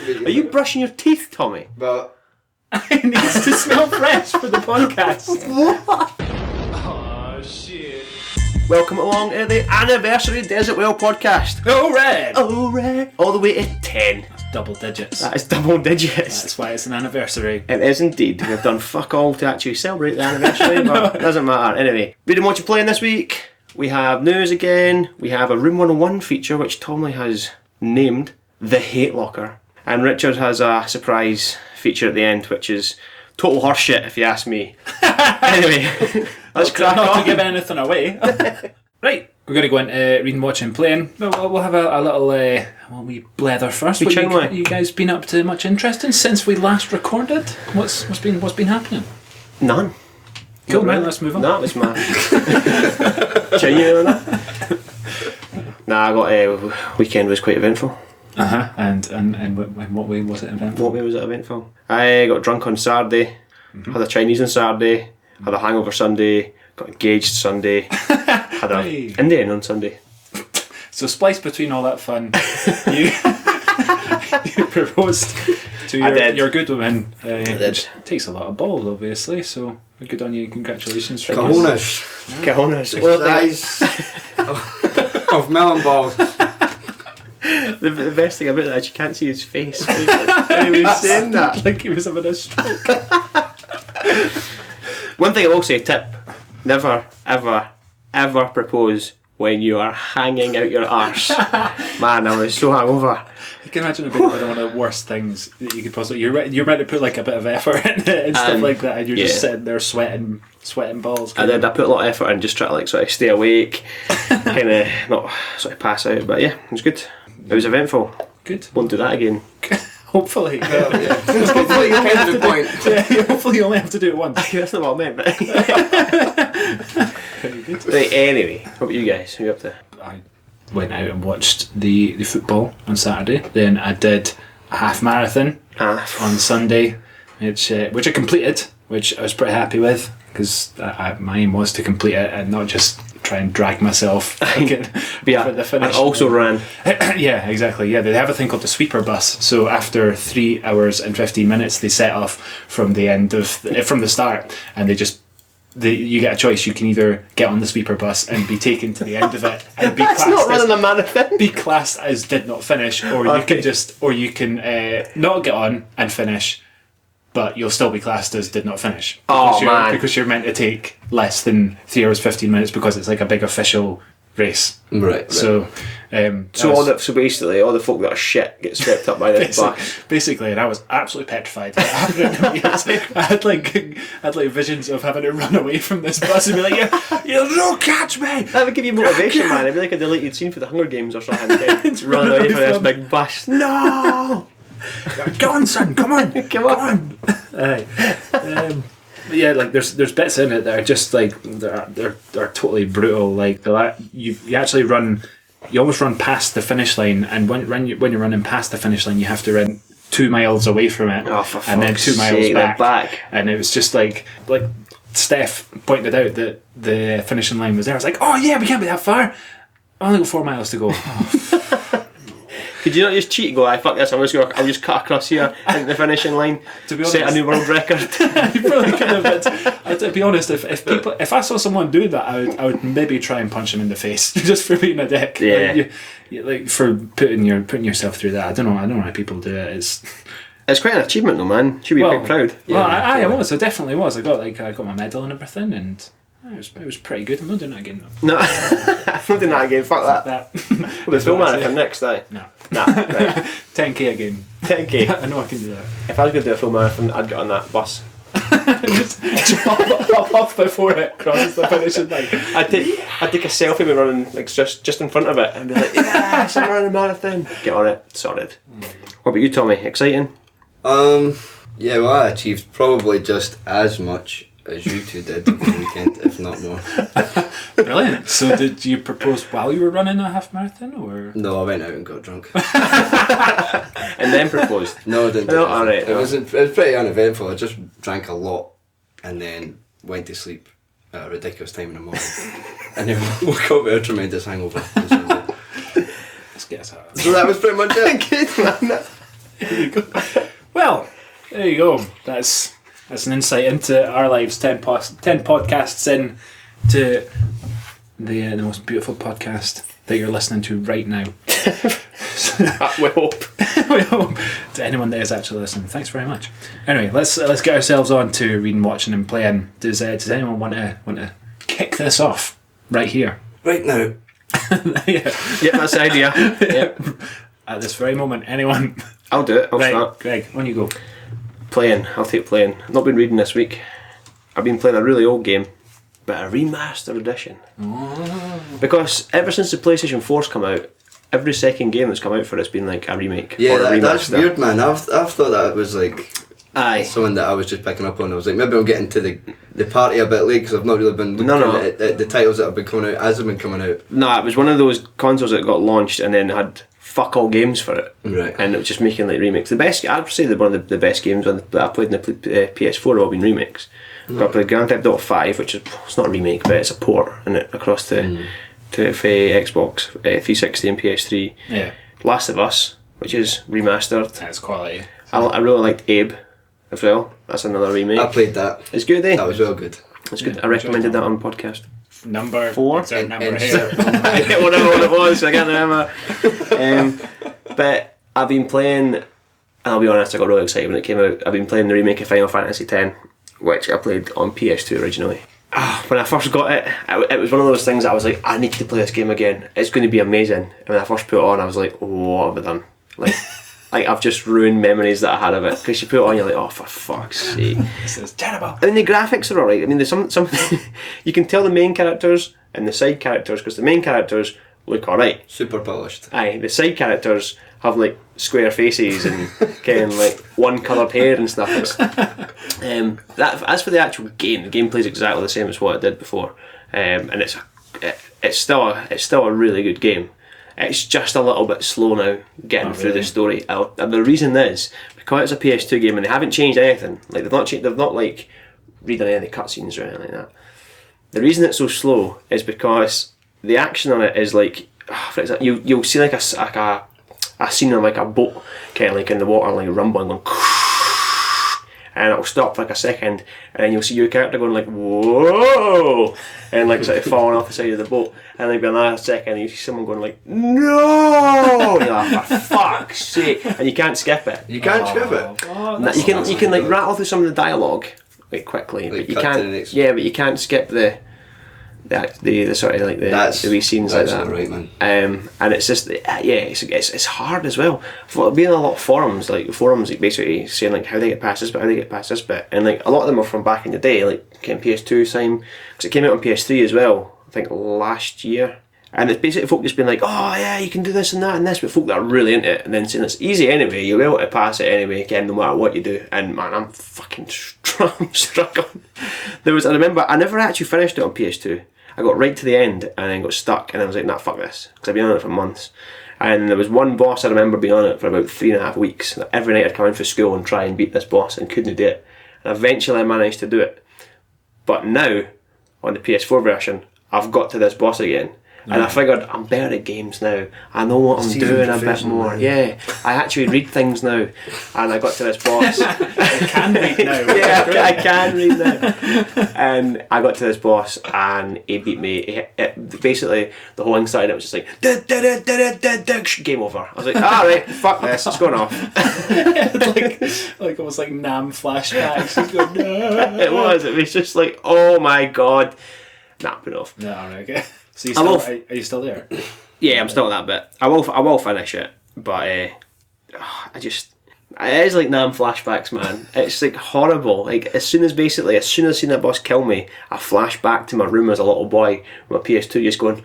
Are you brushing your teeth, Tommy? But It needs to smell fresh for the podcast. What? Oh, shit. Welcome along to the anniversary Desert Well podcast. Oh, red. Oh, right. All the way to 10. Double digits. That is double digits. That's why it's an anniversary. It is indeed. We've done fuck all to actually celebrate the anniversary, but it doesn't matter. Anyway, reading what you're playing this week. We have news again. We have a Room 101 feature, which Tomley has named The Hate Locker. And Richard has a surprise feature at the end, which is total horseshit, if you ask me. Anyway, let's crack Not on. to give anything away. Right, we're going to go into reading, watching, playing. We'll have a little wee blether first. We What chingly. you guys been up to much interesting since we last recorded? What's been happening? None. Cool, Not man. really. Let's move on. That was my genuine. Nah, I got weekend was quite eventful. And in what way was it eventful? What way was it eventful? I got drunk on Saturday, had a Chinese on Saturday, had a hangover Sunday, got engaged Sunday, had a Hey. Indian on Sunday. So spliced between all that fun, you proposed to I did. your good woman. did. Which takes a lot of balls, obviously. So good on you. Congratulations. for cojones. Cojones. The Well, size of melon balls. the best thing about that is you can't see his face when he was saying that. like he was having a stroke. One thing I will say, tip, never, ever, ever propose when you are hanging out your arse. Man, I was so hungover. You can imagine it being one of the worst things that you could possibly. You're meant to put like a bit of effort in it and stuff like that, and you're just yeah. sitting there sweating balls. I did. I put a lot of effort in, just try to like sort of stay awake, kind of not sort of pass out. But yeah, it was good. It was eventful. Good. Won't do that again. Hopefully. Well, yeah. Hopefully, kind of the point. Yeah, hopefully you only have to do it once. That's not what I meant. But Very good. right, anyway, what about you guys? What are you up to? I went out and watched the football on Saturday. Then I did a half marathon on Sunday, which I completed, which I was pretty happy with because my aim was to complete it and not just try and drag myself for the finish. And also ran. Yeah, exactly. Yeah, they have a thing called the sweeper bus. So after 3 hours and 15 minutes, they set off from the end of from the start, and you get a choice. You can either get on the sweeper bus and be taken to the end of it and be That's not running a marathon. be classed as did not finish, or you can not get on and finish, but you'll still be classed as did not finish. Because you're meant to take less than 3 hours 15 minutes because it's like a big official race. Right. So, So basically, all the folk that are shit get swept up by this bus. Basically, and I was absolutely petrified. I had like visions of having to run away from this bus and be like, "You'll not catch me!" That would give you motivation, man. It'd be like a deleted scene for the Hunger Games or something. Run away from this big bus. No! Go on, son. Come on. Come on. But yeah, like there's bits in it that are just like they're totally brutal. Like you actually run, you almost run past the finish line, and when you're running past the finish line, you have to run 2 miles away from it, and then 2 miles back. And it was just like Steph pointed out that the finishing line was there. I was like, oh yeah, we can't be that far. I only got 4 miles to go. Could you not just cheat and go, fuck this, I'll just cut across here into the finishing line, To be set a honest- new world record. You probably could have. But to be honest, if I saw someone doing that, I would maybe try and punch him in the face just for being a dick. Yeah. Like for putting yourself through that. I don't know how people do it. It's quite an achievement though, man. Should be quite proud. Well, I was. I definitely was. I got my medal and everything, and it was pretty good. I'm not doing that again though. No, I'm not doing that again, fuck that. We'll film marathon next day. No. Nah, right. 10k again. 10k. I know I can do that. If I was going to do a full marathon, I'd get on that bus. Just hop off before it crosses the finishing line. I'd take a selfie with running like just in front of it and be like, yes, I'm running a marathon. Get on it, sorted. What about you, Tommy? Exciting? Yeah, well, I achieved probably just as much as you two did over the weekend, if not more. Brilliant. So did you propose while you were running a half marathon, or? No, I went out and got drunk. And then proposed? No, I didn't. No, alright. It was pretty uneventful. I just drank a lot and then went to sleep at a ridiculous time in the morning. And then woke up with a tremendous hangover. Let's get us out. So that was pretty much it. Good, man. There you go. Well, there you go. That's an insight into our lives. 10 podcasts in to the most beautiful podcast that you're listening to right now. We hope. We hope. To anyone that is actually listening, thanks very much. Anyway, let's get ourselves on to reading, watching, and playing. Does anyone want to kick this off right here? Right now. Yeah. Yep, that's the idea. Yep. At this very moment, anyone? I'll do it. I'll Right, start. Greg, on you go. Playing. I'll take playing. I've not been reading this week. I've been playing a really old game, but a remastered edition. Because ever since the PlayStation 4's come out, every second game that's come out for it's been like a remake Yeah, or a remaster. that's weird, man. I've thought that was like Aye. something that I was just picking up on. I was like, maybe I'll get into the party a bit late because I've not really been looking No. at the titles that have been coming out as they've been coming out. Nah, it was one of those consoles that got launched and then had fuck all games for it. Right. And it was just making like remakes. The best, I'd say that one of the best games that I played in the PS4 have all been remakes. I played Grand Theft Auto 5, which is, it's not a remake, but it's a port and it across to Xbox 360 and PS3. Yeah, Last of Us, which is remastered. that's quality. I really liked Abe as well. That's another remake. I played that. It's good, eh? That was real good. It's good. I recommended that on podcast. Number 4? It's our number And- here. Whatever one it was, I can't remember. But I've been playing, and I'll be honest, I got really excited when it came out. I've been playing the remake of Final Fantasy X, which I played on PS2 originally. When I first got it, it was one of those things that I was like, I need to play this game again. It's going to be amazing. And when I first put it on, I was like, what have I done? Like, I've just ruined memories that I had of it. Because you put it on, you're like, oh, for fuck's sake. This is terrible. I mean, the graphics are alright. I mean, there's some you can tell the main characters and the side characters, because the main characters look alright. Super polished. Aye, the side characters have like square faces and kind of like one coloured hair and stuff. As for the actual game, the gameplay is exactly the same as what it did before, and it's still a really good game. It's just a little bit slow now getting through the story. And the reason is because it's a PS2 game and they haven't changed anything. Like they've not like redone any of the cutscenes or anything like that. The reason it's so slow is because the action on it is like, for example, you'll see like a scene on like a boat, kind of like in the water, like rumbling, going, and it'll stop for like a second, and then you'll see your character going like, whoa, and like sort of falling off the side of the boat, and then be another second, and you see someone going like, no, and you're like, for fuck's sake, and you can't skip it. You can't skip it. You can like rattle through some of the dialogue quite quickly, Like but you cut to can't. the next Yeah, but you can't skip the sort of like the wee scenes like that. That's right, man. And it's just it's hard as well. For being on a lot of forums, like basically saying like how they get past this bit, and like a lot of them are from back in the day, like PS2 time, because it came out on PS3 as well. I think last year. And it's basically folk just being like, oh yeah, you can do this and that and this, but folk that are really into it and then saying it's easy anyway, you'll be able to pass it anyway, again, no matter what you do. And man, I'm fucking struggling. I remember, I never actually finished it on PS2. I got right to the end and then got stuck and I was like, nah, fuck this, because I've been on it for months. And there was one boss I remember being on it for about 3.5 weeks. Every night I'd come in for school and try and beat this boss and couldn't do it. And eventually I managed to do it. But now, on the PS4 version, I've got to this boss again. And I figured, I'm better at games now. I know what I'm doing a bit more. Yeah, I actually read things now. And I got to this boss. I can read now. Yeah, I can read now. And I got to this boss and he beat me. Basically, the whole inside it was just like, game over. I was like, alright, fuck this, it's going off. like almost like Nam flashbacks. He's going, no. It was just like, oh my god. Nah, put it off. No, alright, okay. So are you still there? Yeah, I'm still at that bit. I will finish it, but it is like Nam flashbacks, man. It's like horrible. Like as soon as I seen that boss kill me, I flash back to my room as a little boy with my PS2 just going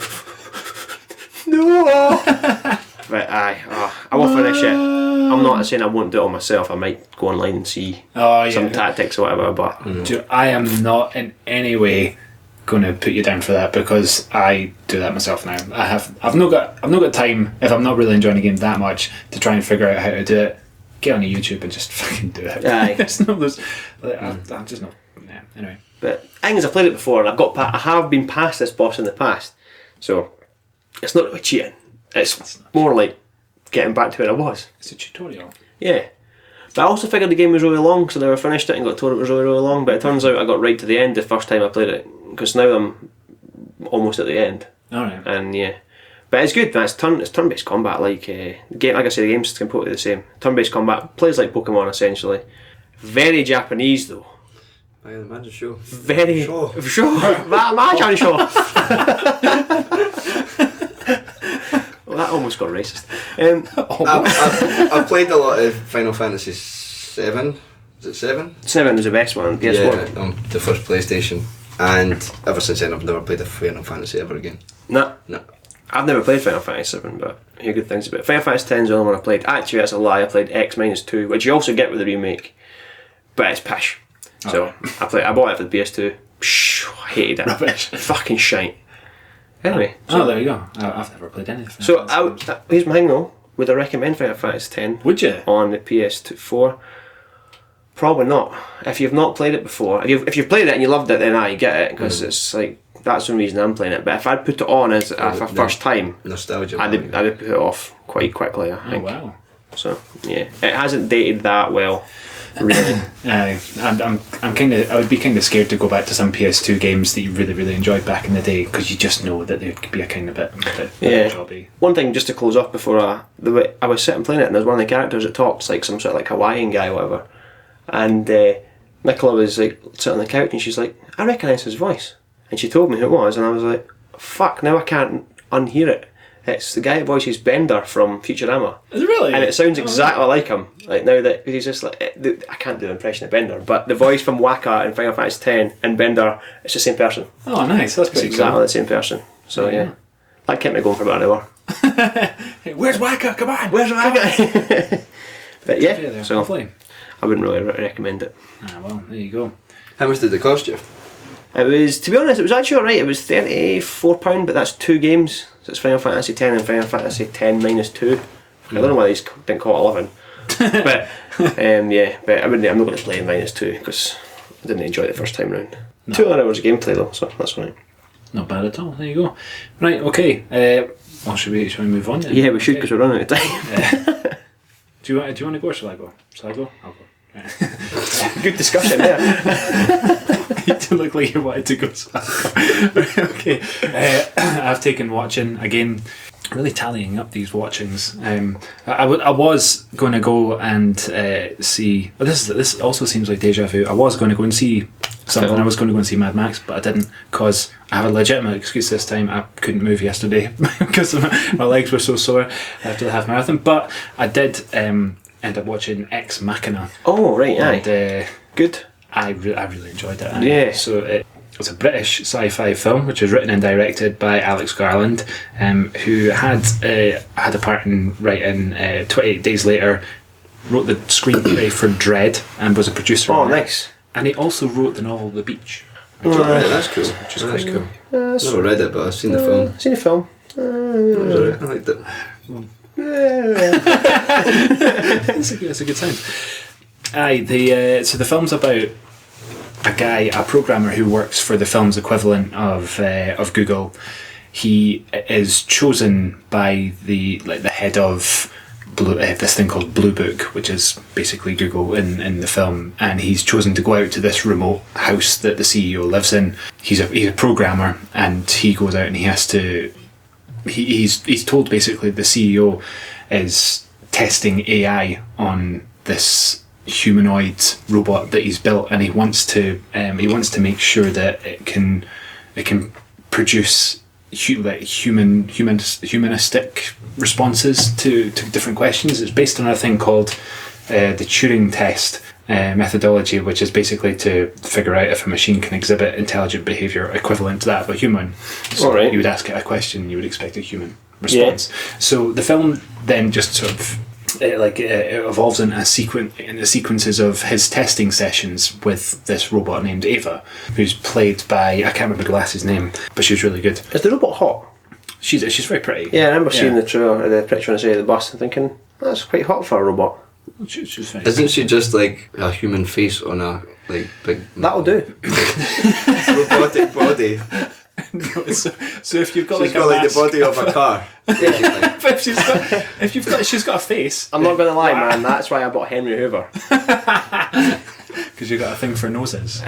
no. But I will finish it. I'm not saying I won't do it on myself. I might go online and see some tactics or whatever. But I am not in any way going to put you down for that, because I do that myself now. I've not got time, if I'm not really enjoying a game that much, to try and figure out how to do it. Get on YouTube and just fucking do it. Aye. It's not those. I'm just not. Yeah. Anyway. But things I've played it before, and I have been past this boss in the past, so it's not really cheating. It's more like getting back to where I was. It's a tutorial. Yeah. But I also figured the game was really long, so I never finished it and got told it was really, really long. But it turns out I got right to the end the first time I played it, because now I'm almost at the end. Alright. And yeah. But it's good, man. It's turn-based combat. Like I say, the game's completely the same. Turn-based combat, plays like Pokemon essentially. Very Japanese though. I can imagine, sure. Very Sure. Imagine sure. Well, that almost got racist. I've played a lot of Final Fantasy 7. Is it 7? 7 is the best one. PS1. Yeah, on the first PlayStation. And ever since then, I've never played a Final Fantasy ever again. Nah. No. I've never played Final Fantasy 7, but I hear good things about it. Final Fantasy 10 is the only one I played. Actually, that's a lie. I played X-2, which you also get with the remake, but it's pish. So I bought it for the PS2. Psh, I hated it. Rubbish. Fucking shite. Anyway. There you go. I've never played anything. So here's my thing though. Would I recommend Final Fantasy 10? Would you? On the PS4? Probably not. If you've not played it before, if you've played it and you loved it, then you get it, because it's like, that's the reason I'm playing it. But if I'd put it on as a first time, Nostalgia. I'd put it off quite quickly, I think. Oh wow. So yeah, it hasn't dated that well, really. I would be kind of scared to go back to some PS2 games that you really, really enjoyed back in the day, because you just know that they could be a kind of bit Yeah. jobby. One thing just to close off before I was sitting playing it, and there's one of the characters that talks like some sort of like Hawaiian guy or whatever, and Nicola was like sitting on the couch and she's like, I recognise his voice, and she told me who it was, and I was like, fuck, now I can't unhear it. It's the guy that voices Bender from Futurama. Is it really? And it sounds exactly like him. Like now that he's just like, I can't do an impression of Bender, but the voice from Waka in Final Fantasy X and Bender, it's the same person. Oh, nice. That's It's pretty exactly cool. the same person. So yeah, that kept me going for about an hour. Hey, where's Waka? Come on. Where's Waka? But Yeah, yeah, they're so lovely. I wouldn't really recommend it. Well, there you go. How much did it cost you? It was, to be honest, it was actually alright. It was £34, but that's 2 games. So it's Final Fantasy X and Final Fantasy X minus 2. I don't know why these didn't call it 11. But yeah, but I'm not going to play minus 2 because I didn't enjoy it the first time round. 2 hours of gameplay though, so that's alright. Not bad at all. There you go. Right. Okay. Well, should we move on then? Yeah, we should, because we're running out of time. Do you want to go or shall I go? Shall I go? I'll go. Good discussion there. You don't look like you wanted to go. So I'll go. Okay. I've taken watching again. Really tallying up these watchings. I was going to go and see. Well, this also seems like deja vu. I was going to go and see something. I was going to go and see Mad Max, but I didn't because I have a legitimate excuse this time. I couldn't move yesterday because my legs were so sore after the half marathon. But I did end up watching Ex Machina. Oh, right, aye. And, good. I really enjoyed it. Yeah. So it's a British sci-fi film which was written and directed by Alex Garland, who had a part in writing 28 Days Later, wrote the screenplay for Dread and was a producer Oh, on it. nice. And he also wrote the novel The Beach, That's cool. which is quite cool. I've never read it, but I've seen the film. Seen the film. It was alright. I liked it. It's a good sound. Aye, so the film's about a programmer who works for the film's equivalent of Google. He is chosen by the head of this thing called Blue Book, which is basically Google in the film, and he's chosen to go out to this remote house that the CEO lives in. He's a programmer, and he goes out and he has to. He's told basically the CEO is testing AI on this humanoid robot that he's built, and he wants to make sure that it can produce humanistic responses to different questions. It's based on a thing called the Turing test methodology, which is basically to figure out if a machine can exhibit intelligent behaviour equivalent to that of a human. So Alright. you would ask it a question, you would expect a human response. So the film then just sort of it evolves in the sequences of his testing sessions with this robot named Ava, who's played by, I can't remember the lass's name, but she's really good. Is the robot hot? She's very pretty. Yeah, I remember seeing the picture on the side of the bus and thinking, that's quite hot for a robot. She's fine. Isn't she just like a human face on a like big That'll do. robotic body? So if you've got She's like got a like the mask, body of a car. basically. she's got a face. I'm not going to lie, man. That's why I bought Henry Hoover. Because you got a thing for noses.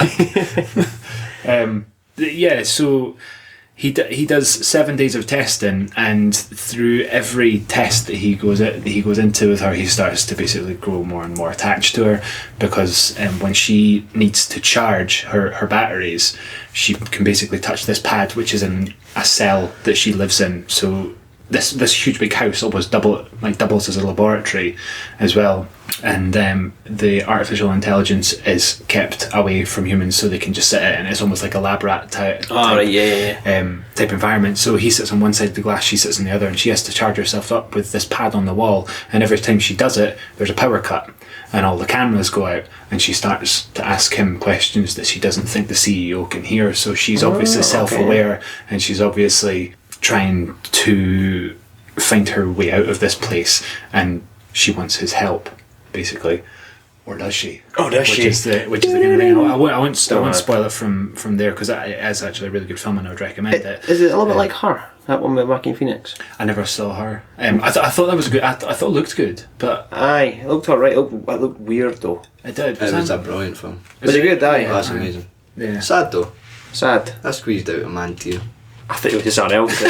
Yeah, so he does 7 days of testing, and through every test that he goes into with her, he starts to basically grow more and more attached to her, because when she needs to charge her batteries, she can basically touch this pad, which is in a cell that she lives in. So this huge big house almost doubles as a laboratory as well, and the artificial intelligence is kept away from humans so they can just sit it, and it's almost like a lab rat type environment. So he sits on one side of the glass, she sits on the other, and she has to charge herself up with this pad on the wall, and every time she does it there's a power cut and all the cameras go out, and she starts to ask him questions that she doesn't think the CEO can hear. So she's obviously self-aware, and she's obviously trying to find her way out of this place, and she wants his help, basically. Or does she? Oh, does she? Which is the kind of thing. I won't spoil it from there, because it is actually a really good film, and I would recommend it. Is it a little bit like Her? That one with Joaquin Phoenix? I never saw Her. I thought that was good. I thought it looked good, but Aye, it looked alright. It looked weird though. it did. It was a brilliant film. Was it good? Aye. Oh, that's amazing. Yeah. Sad though. Sad. I squeezed out a man tear. I thought it was just something else.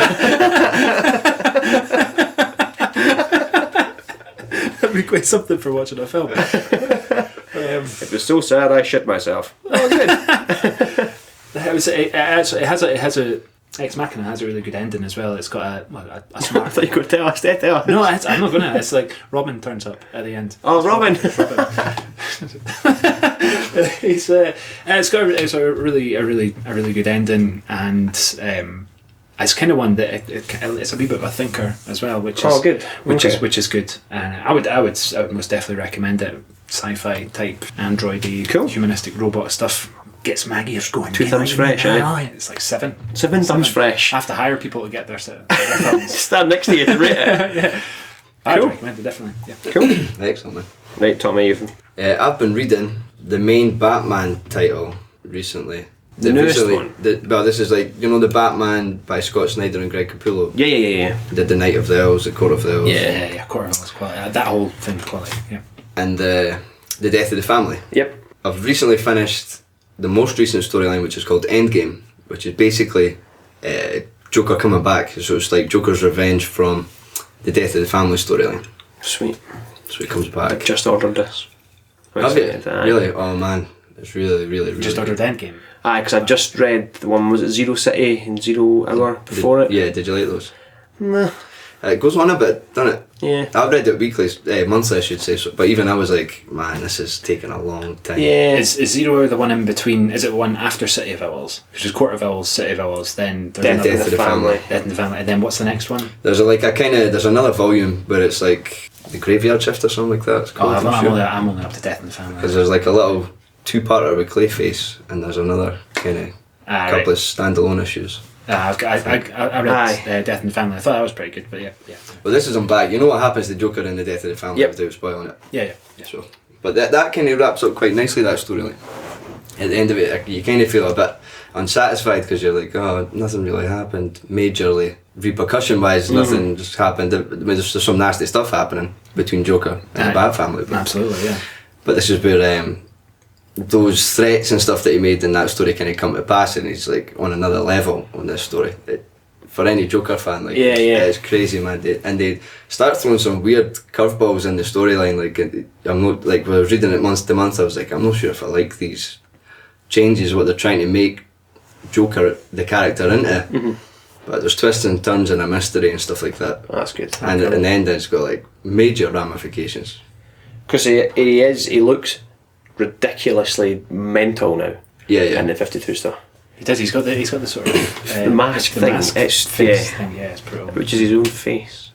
That'd be quite something for watching a film. It was so sad I shit myself. Oh, good. It has a Ex Machina has a really good ending as well. It's got a I smart. thought you could tell us. Tell us. No, I'm not gonna. It's like Robin turns up at the end. Oh, Robin. It's a really good ending, and it's kind of one that it's a wee bit of a thinker as well, which is good. which Okay. is good. And I would most definitely recommend it. Sci-fi type, androidy, Cool. humanistic robot stuff. Gets my gears going. 2 thumbs fresh, eh? Aye, it's like 7. 7 thumbs fresh. I have to hire people to get their thumbs. Stand next to you to rate it. Yeah. I'd Cool. recommend it, definitely. Yeah. Cool. Excellent, man. Right, Tommy, you've... I've been reading the main Batman title recently. The newest one? Well, this is like, the Batman by Scott Snyder and Greg Capullo. Yeah. Did The Night of the Owls, The Court of the Owls. Yeah, Court of Owls quality. That whole thing quality, yeah. And The Death of the Family. Yep. I've recently finished the most recent storyline, which is called Endgame, which is basically Joker coming back. So it's like Joker's revenge from the Death of the Family storyline. Sweet. So he comes I've back. just ordered this. Have you? Aye. Really? Oh man, it's really, really, really Just good. ordered Endgame. Aye, because I've just read the one, was it Zero City and 0 Hour before it? Yeah, did you like those? Nah. It goes on a bit, doesn't it? Yeah. I've read it weekly, monthly I should say, so, but even I was like, man, this is taking a long time. Yeah. Is Zero Hour the one in between? Is it one after City of Owls? Which is Court of Owls, City of Owls, then there's Death another of the Family. Death in the Family, and then what's the next one? There's there's another volume where it's like the Graveyard Shift or something like that. It's Oh, called, I'm only up to Death in the Family. Because there's like a little two-parter with Clayface, and there's another kind of couple of standalone issues. I read Aye. Death in the Family. I thought that was pretty good, but yeah. But this is on back. You know what happens to Joker in the Death of the Family Yep. without spoiling it. Yeah. So, but that kind of wraps up quite nicely, that storyline. At the end of it, you kind of feel a bit unsatisfied because you're like, oh, nothing really happened majorly. Repercussion-wise, nothing just happened. I mean, there's some nasty stuff happening between Joker and the Bat Family. But, Absolutely, yeah. but this is where those threats and stuff that he made in that story kind of come to pass, and he's like on another level on this story. For any Joker fan, like it's crazy, man. They start throwing some weird curveballs in the storyline. Like I'm not like when I was reading it month to month, I was like, I'm not sure if I like these changes, what they're trying to make Joker the character into. Mm-hmm. But there's twists and turns and a mystery and stuff like that. That's good. And in the end, it's got like major ramifications. Because he looks ridiculously mental now. Yeah. In the 52 stuff. He does. He's got the sort of The mask thing. face thing. Yeah, it's brutal. Which is his own face.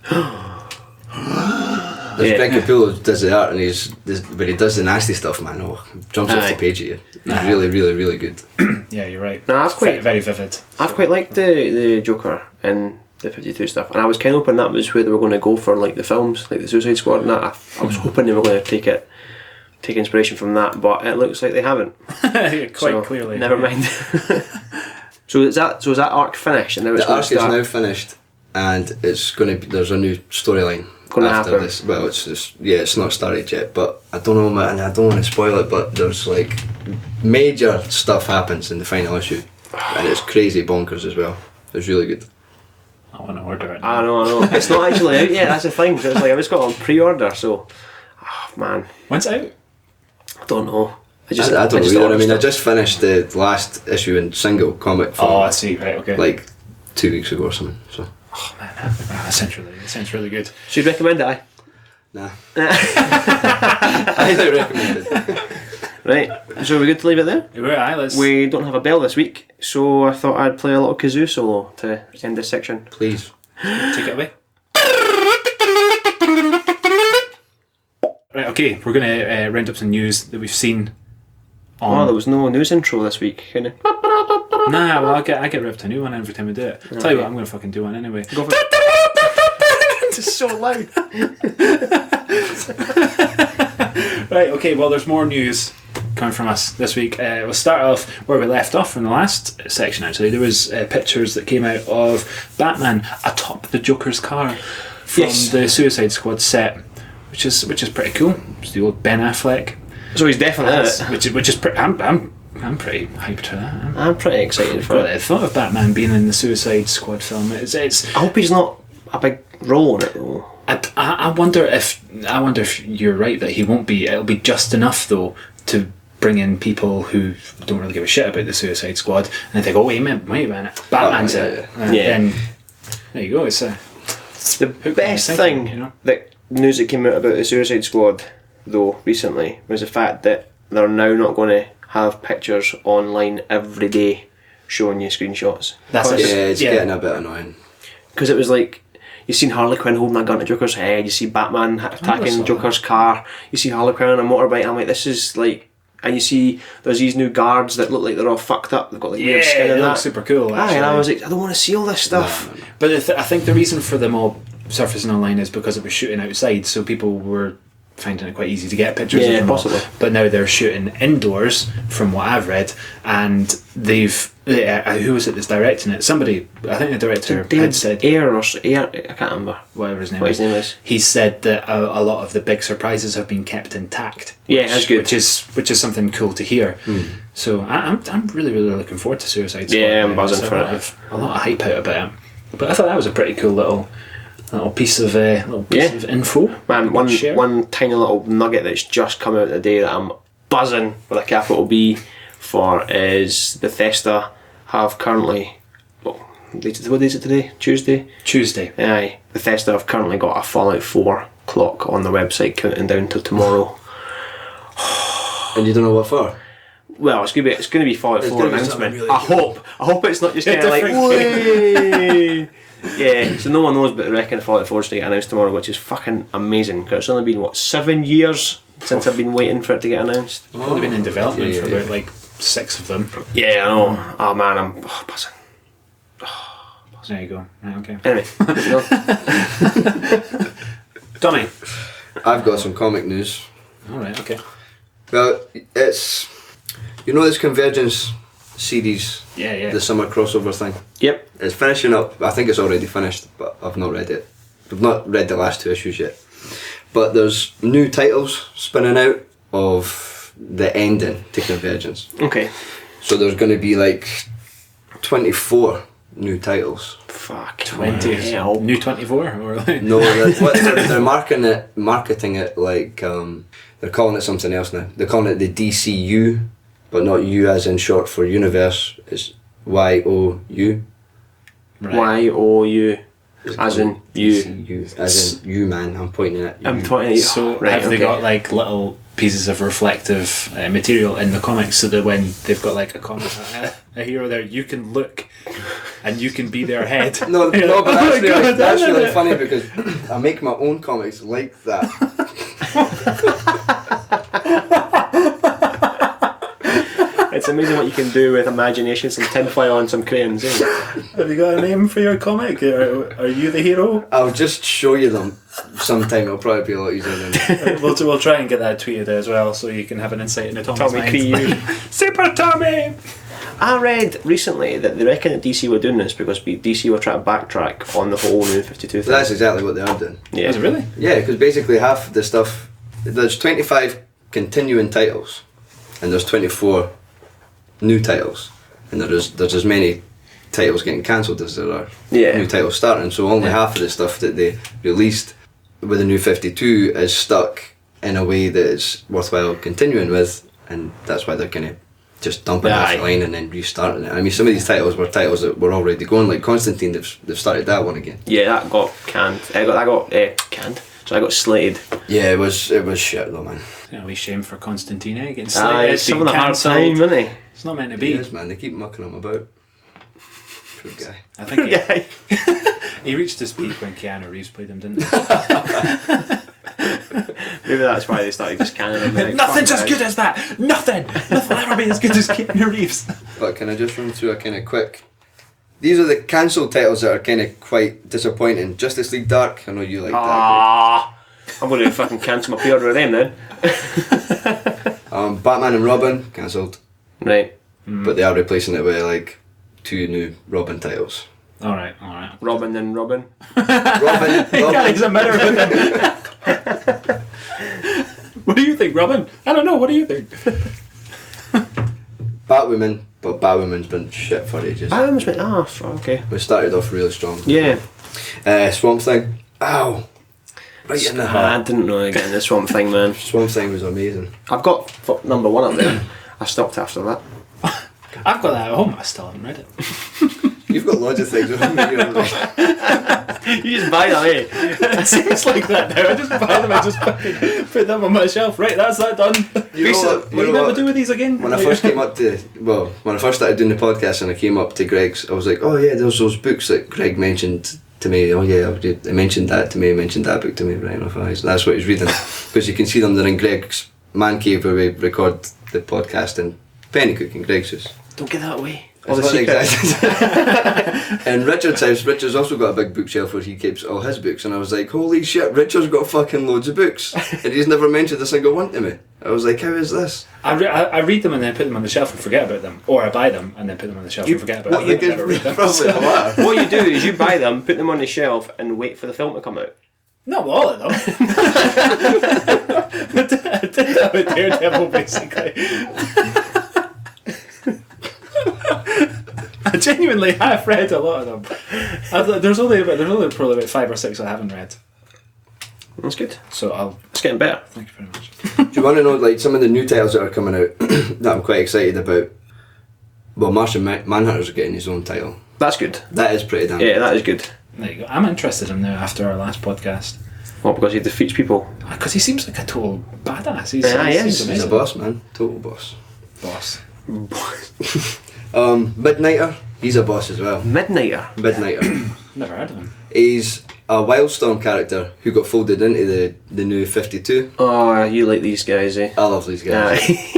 There's Greg Capullo does the art, and but he does the nasty stuff, man. Oh, jumps off the page at you. He's really, really, really good. Yeah, you're right. No, I've quite very vivid. I've quite liked the Joker in the 52 stuff, and I was kind of hoping that was where they were going to go for like the films, like the Suicide Squad and that. I was hoping they were going to take inspiration from that, but it looks like they haven't. Quite So, clearly. Never mind. So is that arc finished? And now it's The arc is start? now finished, and it's going to be. There's a new storyline Gonna after happen. this. Well, it's just it's not started yet, but I don't know, man. I don't want to spoil it, but there's like major stuff happens in the final issue, and it's crazy bonkers as well. It's really good. I want to order it. I know. It's not actually out yet. That's the thing. So it's like I've just got it on pre-order. So, man, When's it out? I don't know. I don't know either. I mean, I just finished the last issue in single comic Oh, I form see. Right, okay. like 2 weeks ago or something. So oh man, that sounds really good. Should recommend it. Aye? nah, I do recommend it. Right. So we're good to leave it there. Right, let's. We don't have a bell this week, so I thought I'd play a little kazoo solo to end this section. Please. Take it away. Right, okay, we're going to round up some news that we've seen Oh, there was no news intro this week. Kind of. Nah, well, I get ripped a new one every time we do it. Tell you what, I'm going to fucking do one anyway. Go for it. It's so loud. Right, okay, well, there's more news coming from us this week. We'll start off where we left off in the last section, actually. There was pictures that came out of Batman atop the Joker's car from the Suicide Squad set, which is pretty cool. It's the old Ben Affleck. So he's definitely in it. Which is pretty... I'm pretty hyped for that. I'm pretty excited for But it. the thought of Batman being in the Suicide Squad film, it's I hope he's not a big role in it though. I wonder if you're right that he won't be. It'll be just enough though to bring in people who don't really give a shit about the Suicide Squad, and they think, oh wait a minute, Batman's it. Then there you go. It's The best thing you know? that news that came out about the Suicide Squad though recently was the fact that they're now not going to have pictures online every day showing you screenshots. That's it. It's getting a bit annoying. Because it was like, you've seen Harley Quinn holding a gun to Joker's head, you see Batman attacking Joker's car, you see Harley Quinn on a motorbike, I'm like, this is like, and you see there's these new guards that look like they're all fucked up, they've got like weird skin they and look that. super cool. Aye, Actually. and I was like, I don't want to see all this stuff. No. But I think the reason for them all surfacing online is because it was shooting outside, so people were finding it quite easy to get pictures of them all. possibly. But now they're shooting indoors, from what I've read, and they've who was it that's directing it? Somebody, I think the director had said Air, I can't remember whatever his name what is. his name is. He said that a lot of the big surprises have been kept intact. Yeah, that's good. Which is something cool to hear. So I'm really looking forward to Suicide Squad. Yeah, I'm now. buzzing There's for a lot it. a lot of hype out about it. But I thought that was a pretty cool little piece of info. Man, one tiny little nugget that's just come out today that I'm buzzing with a capital B for is Bethesda have currently, what is it today? Tuesday? Aye. Bethesda have currently got a Fallout 4 clock on their website counting down to tomorrow. And you don't know what for? Well, it's gonna be Fallout 4 gonna be announcement. something really I hope it's not just kind of like, "Way!" Yeah, so no one knows, but I reckon Fallout 4 is to get announced tomorrow, which is fucking amazing, because it's only been, 7 years since I've been waiting for it to get announced. They've only been in development for about like 6 of them. Yeah, I know. Oh man, I'm buzzing. There you go. Right, okay. Anyway, Tommy. I've got some comic news. Alright, okay. Well, it's this Convergence series, Yeah. the summer crossover thing. yep. It's finishing up. I think it's already finished, but I've not read it. I've not read the last 2 issues yet. But there's new titles spinning out of the ending to Convergence. Okay. So there's going to be like 24 new titles. Fuck. 20. Hell. New 24? Or like... No, they're marketing it like they're calling it something else now. They're calling it the DCU, but not U as in short for universe. It's YOU. Right. YOU. As in you. DCU, as in you, man. I'm pointing at you. I'm pointing at you. So Right, have they okay. got like little pieces of reflective material in the comics so that when they've got like a hero there, you can look and you can be their head? No, You're no, like, but "Oh my God, that's I love really it." funny because I make my own comics like that. It's amazing what you can do with imagination, some tinfoil and some crayons. Have you got a name for your comic? Are you the hero? I'll just show you them sometime. It'll probably be a lot easier than. We'll try and get that tweeted as well so you can have an insight into Tommy's Tommy mind. Cree. Super Tommy! I read recently that they reckon that DC were doing this because DC were trying to backtrack on the whole New 52 thing. That's exactly what they are doing. Yeah. Is it really? Yeah, because basically half the stuff, there's 25 continuing titles, and there's 24 new titles, and there's as many titles getting cancelled as there are new titles starting. So only half of the stuff that they released with the New 52 is stuck in a way that is worthwhile continuing with, and that's why they're kind of just dumping off the line and then restarting it. I mean, some of these titles were titles that were already going, like Constantine. They've started that one again. Yeah, that got canned. I got canned. So I got slated. Yeah, it was shit though, man. Yeah, we shame for Constantine getting slated. It's having a hard time, isn't he? It's not meant to be. He is, man. They keep mucking him about. Poor guy. I think Yeah. he reached his peak when Keanu Reeves played him, didn't he? Maybe that's why they started just canning him. Like, Nothing's as good as that. Nothing will ever be as good as Keanu Reeves. But can I just run through a kind of quick... These are the cancelled titles that are kind of quite disappointing. Justice League Dark, I know you like that. I'm going to fucking cancel my pre-order of them then. Batman and Robin, cancelled. Right. But they are replacing it with like 2 new Robin titles. Alright. Robin and Robin. Robin. He's a mirror with him. What do you think, Robin? I don't know, what do you think? Batwoman, but Batwoman's been shit for ages. Batman's been okay. We started off really strong. Yeah. Swamp Thing. Ow. Right in the I heart. didn't know again the Swamp Thing, man. Swamp Thing was amazing. I've got number 1 up there. I stopped after that. I've got that at home, I still haven't read it. You've got loads of things. You just buy them, eh? It seems like that now. I just buy them, I just fucking put them on my shelf. Right, that's that done. What are you going to do with these again? When I first came up to, when I first started doing the podcast and I came up to Greg's, I was like, oh yeah, there's those books that Greg mentioned to me. Oh yeah, I mentioned that to me, mentioned that book to me, right off eyes. That's what he's reading. Because you can see them, they're in Greg's man cave where we record the podcast in Pennycook in Greg's house. Don't give that away. All the secrets. And Richard's house, Richard's also got a big bookshelf where he keeps all his books, and I was like, holy shit, Richard's got fucking loads of books, and he's never mentioned a single one to me. I was like, how is this? I read them and then put them on the shelf and forget about them, or I buy them and then put them on the shelf and forget about them. You never read them. What you do is you buy them, put them on the shelf, and wait for the film to come out. Not all of them. I did that with Daredevil, basically. I genuinely have read a lot of them. There's only probably about 5 or 6 I haven't read. That's good. So It's getting better. thank you very much. Do you want to know like some of the new titles that are coming out that I'm quite excited about? Well, Martian Manhunter's getting his own title. That's good. That is pretty damn Yeah, good. that is good. There you go. I'm interested in him now after our last podcast. What, because he defeats people? Because he seems like a total badass. He Yeah, he seems is. He's a amazing. boss, man. Total boss. Boss. Midnighter, he's a boss as well. Midnighter. Midnighter. Never heard of him. He's a Wildstorm character who got folded into the new 52. Oh, you like these guys, eh? I love these guys.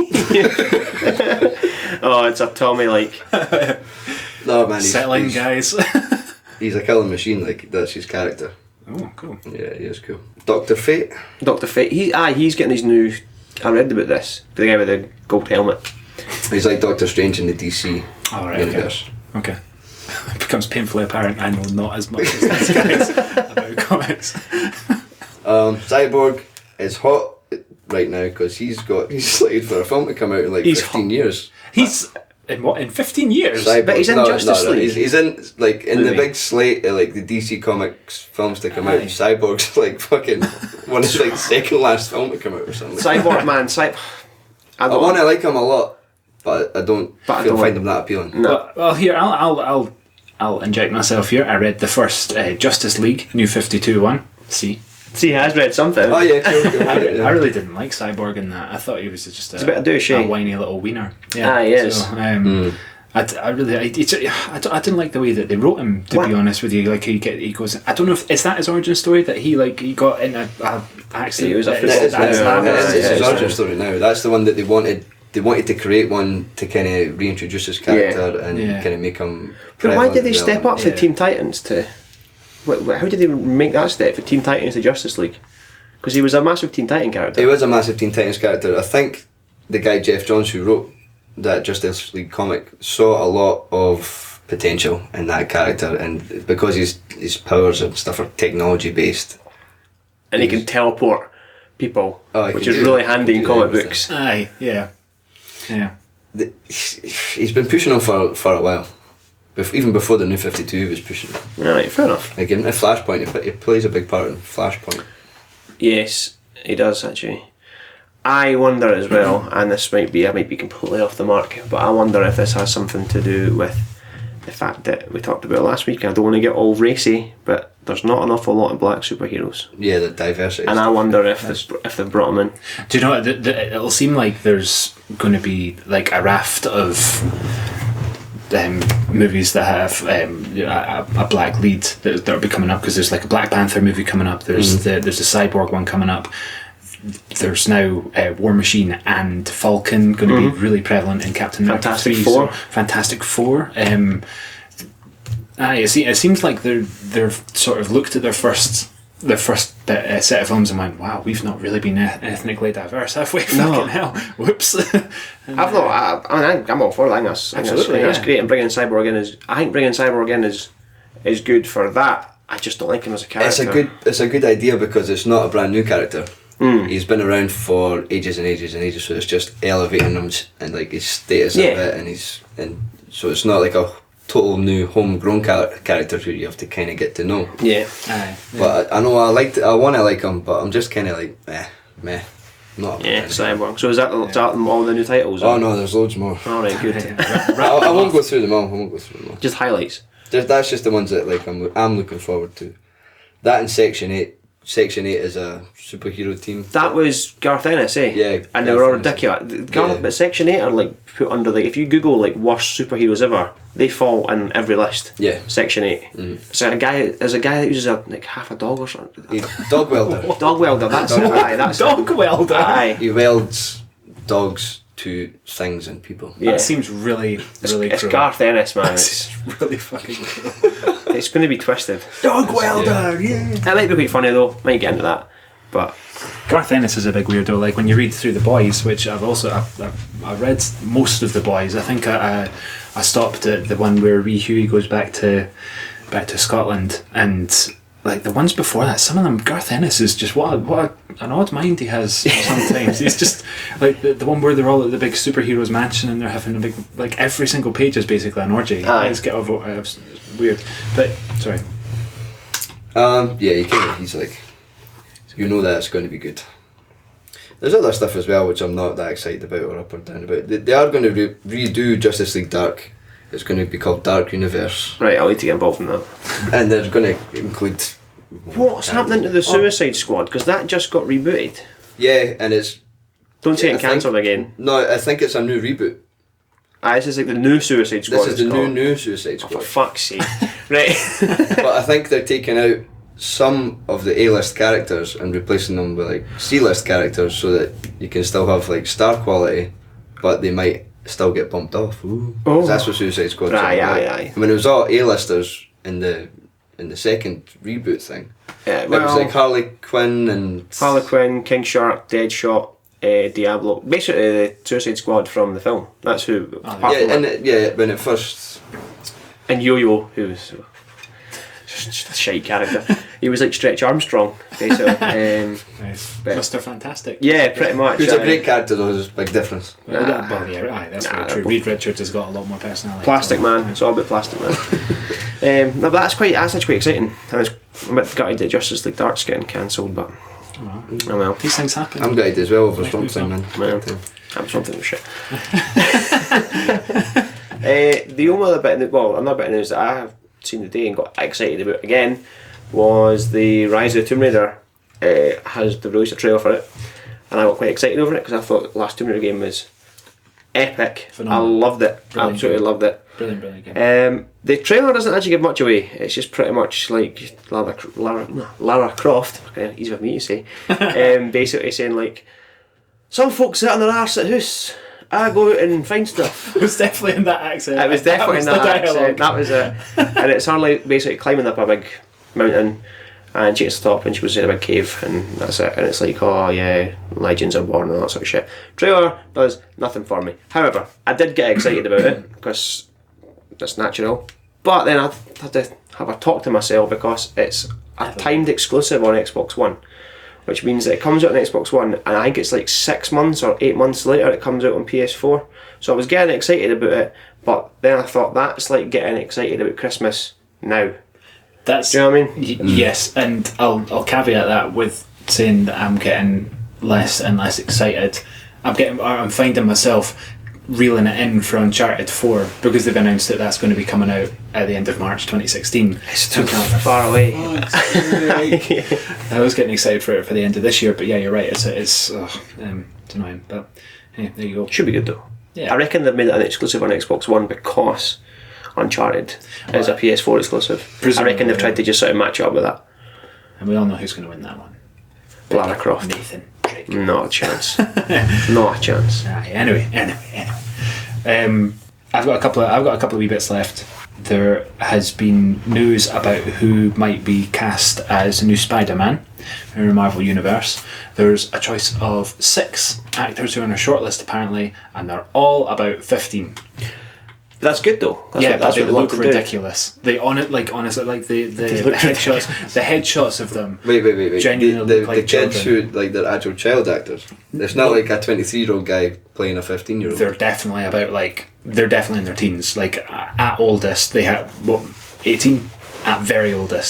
Oh, it's a Tommy like. No man, Settling guys. he's a killing machine. Like that's his character. Oh, cool. Yeah, he is cool. Dr. Fate. Dr. Fate. He's getting his new. I read about this. The guy with the gold helmet. He's like Doctor Strange in the DC Alright, universe. Okay. It becomes painfully apparent I know not as much as these guys about comics. Cyborg is hot right now because he's slated for a film to come out in like 15 years. He's in what, in 15 years? Cyborg, But he's in Justice League. He's in like in the Movie. big slate of like the DC Comics films to come out. Cyborg's like fucking one of like second last film to come out or something. Cyborg man. I want to like him a lot, but I don't find him that appealing. No. Well, here I'll inject myself here. I read the first Justice League New 52 one. See, he has read something. Oh yeah, cool. I really didn't like Cyborg in that. I thought he was just a bit of douchey. a whiny little wiener. Ah, he is. So, I didn't like the way that they wrote him. To be honest with you, like he goes. I don't know if is that his origin story that he got in a accident. He was a It's his it's origin story now. That's the one that they wanted. They wanted to create one to kind of reintroduce his character and kind of make him. But why did they prevalent step and up for Teen Titans to? How did they make that step for Teen Titans to Justice League? Because he was a massive Teen Titan character. He was a massive Teen Titans character. I think the guy Jeff Johns who wrote that Justice League comic saw a lot of potential in that character, and because his powers and stuff are technology based, and he can teleport people, he which can is do- really he can handy in do comic everything. books. Aye, yeah. He's been pushing on for a while. Even before the New 52, he was pushing. Right, fair enough. Like in Flashpoint, he plays a big part in Flashpoint. Yes, he does actually. I wonder as well, and I might be completely off the mark, but I wonder if this has something to do with the fact that we talked about last week. I don't want to get all racy, but there's not an awful lot of black superheroes, Yeah, the diversity. and I wonder if they've brought them in. Do you know what? It'll seem like there's going to be like a raft of movies that have a black lead that'll be coming up, because there's like a Black Panther movie coming up. There's there's a Cyborg one coming up. There's now War Machine and Falcon going to be really prevalent in Captain America Fantastic 3. Four. So Fantastic Four. It seems like they've sort of looked at their first set of films and went, wow, we've not really been ethnically diverse, have we? Fucking hell. Whoops. I'm all for it. I think that's great. And bringing Cyborg in is good for that. I just don't like him as a character. It's a good idea because it's not a brand new character. He's been around for ages and ages and ages, so it's just elevating him and like his status a bit, and so it's not like a total new homegrown character who you have to kind of get to know. Yeah. Aye, yeah. But I know I want to like him, but I'm just kind of like meh. Not a Yeah, Cyborg. So is that all the new titles? Oh no, there's loads more. Alright, good. I won't go through them all. Just highlights. That's just the ones that like I'm looking forward to. That and Section 8. Section 8 is a superhero team. That was Garth Ennis, eh? Yeah, And they were all Garth Ennis. ridiculous. But Section 8 are like put under if you Google like worst superheroes ever, they fall in every list. Yeah. Section 8. So there's a guy that uses like half a dog or something. Dog welder. Dog welder, that's it. Aye, that's Dog welder. Aye. He welds dogs to things and people. Yeah. That seems really cruel. It's Garth Ennis, man. It's, It's really fucking cruel. it's going to be twisted. Dog welder, yeah. It might be quite funny though. Might get into that, but Garth Ennis is a big weirdo. Like when you read through The Boys, which I've read most of The Boys. I think I stopped at the one where Wee Huey goes back to Scotland, and like the ones before that, some of them, Garth Ennis is just what an odd mind he has sometimes. He's just like the one where they're all at the big superheroes mansion and they're having a big, like every single page is basically an orgy. Aye. It's weird, but sorry. Yeah, he's like, you know that it's going to be good. There's other stuff as well which I'm not that excited about or up or down about. They are going to redo Justice League Dark. It's going to be called Dark Universe, right, I'll need to get involved in that. and they're going to include. What's happening to the Suicide Squad? Because that just got rebooted. Yeah, and it's Don't say I it cancelled think- again. no. I think it's a new reboot. This is like the new Suicide Squad. This is the it's called. new Suicide For Squad. fuck's sake. Right. But I think they're taking out some of the A-list characters and replacing them with like C-list characters, so that you can still have like star quality, but they might still get bumped off. Ooh. 'Cause that's what Suicide Squad. Aye. I mean, it was all A-listers in the second reboot thing. Yeah, It was like Harley Quinn and Harley Quinn, King Shark, Deadshot, Diablo. Basically, the Suicide Squad from the film. That's who. apart yeah, from and that. when it first. And Yo-Yo, who was just a shite character. He was like Stretch Armstrong, basically. Nice. But- Mr. Fantastic. Yeah, pretty much. He was a great character though. There's a big difference. Well, yeah, that's very true. Reed Richards has got a lot more personality. Plastic Man. It's all about Plastic Man. No, but that's actually quite exciting. And I'm a bit gutted that Justice League Dark's getting cancelled, but oh well. These things happen. I'm gutted as well over Swamp Thing, man. Man. I'm something of shit. The only other bit, another bit of news that I have seen today and got excited about again was the Rise of the Tomb Raider. They've released a trailer for it, and I got quite excited over it because I thought the last Tomb Raider game was epic. Phenomenal. I loved it. Brilliant. Absolutely loved it. Brilliant game. The trailer doesn't actually give much away. It's just pretty much like Lara Croft, easy for me to say, basically saying like, some folks sit on their arse at house, I go out and find stuff. It was definitely in that accent. It was definitely in the that dialogue. accent. That was it. And it's Harley basically climbing up a big mountain, and she gets to the top and she goes in a big cave and that's it, and it's like, oh yeah, legends are born and all that sort of shit. Trailer does nothing for me. However, I did get excited about it because that's natural, but then I had to have a talk to myself because it's a timed exclusive on Xbox One, which means that it comes out on Xbox One and I think it's like 6 months or 8 months later it comes out on PS4. So I was getting excited about it, but then I thought that's like getting excited about Christmas now. That's, do you know what I mean? Yes, and I'll caveat that with saying that I'm getting less and less excited. I'm finding myself reeling it in for Uncharted 4 because they've announced that that's going to be coming out at the end of March 2016. It's too far away. I was getting excited for it for the end of this year, but yeah, you're right. It's annoying, but yeah, there you go. Should be good though. Yeah. I reckon they've made it an exclusive on Xbox One because Uncharted is a PS4 exclusive. I reckon they've tried to just sort of match it up with that. And we all know who's going to win that one. Lara Croft. Nathan Drake. Not a chance. Not a chance. Anyway. I've got a couple of wee bits left. There has been news about who might be cast as the new Spider-Man in the Marvel Universe. There's a choice of 6 actors who are on a shortlist apparently, and they're all about 15. That's good though. But they look ridiculous. They honestly, like the headshots, the headshots of them. Wait. Genuinely look like the kids children. who, like, they're actual child actors. It's not like a 23-year-old guy playing a 15-year-old. They're definitely they're definitely in their teens. Like at oldest, they have 18 at very oldest.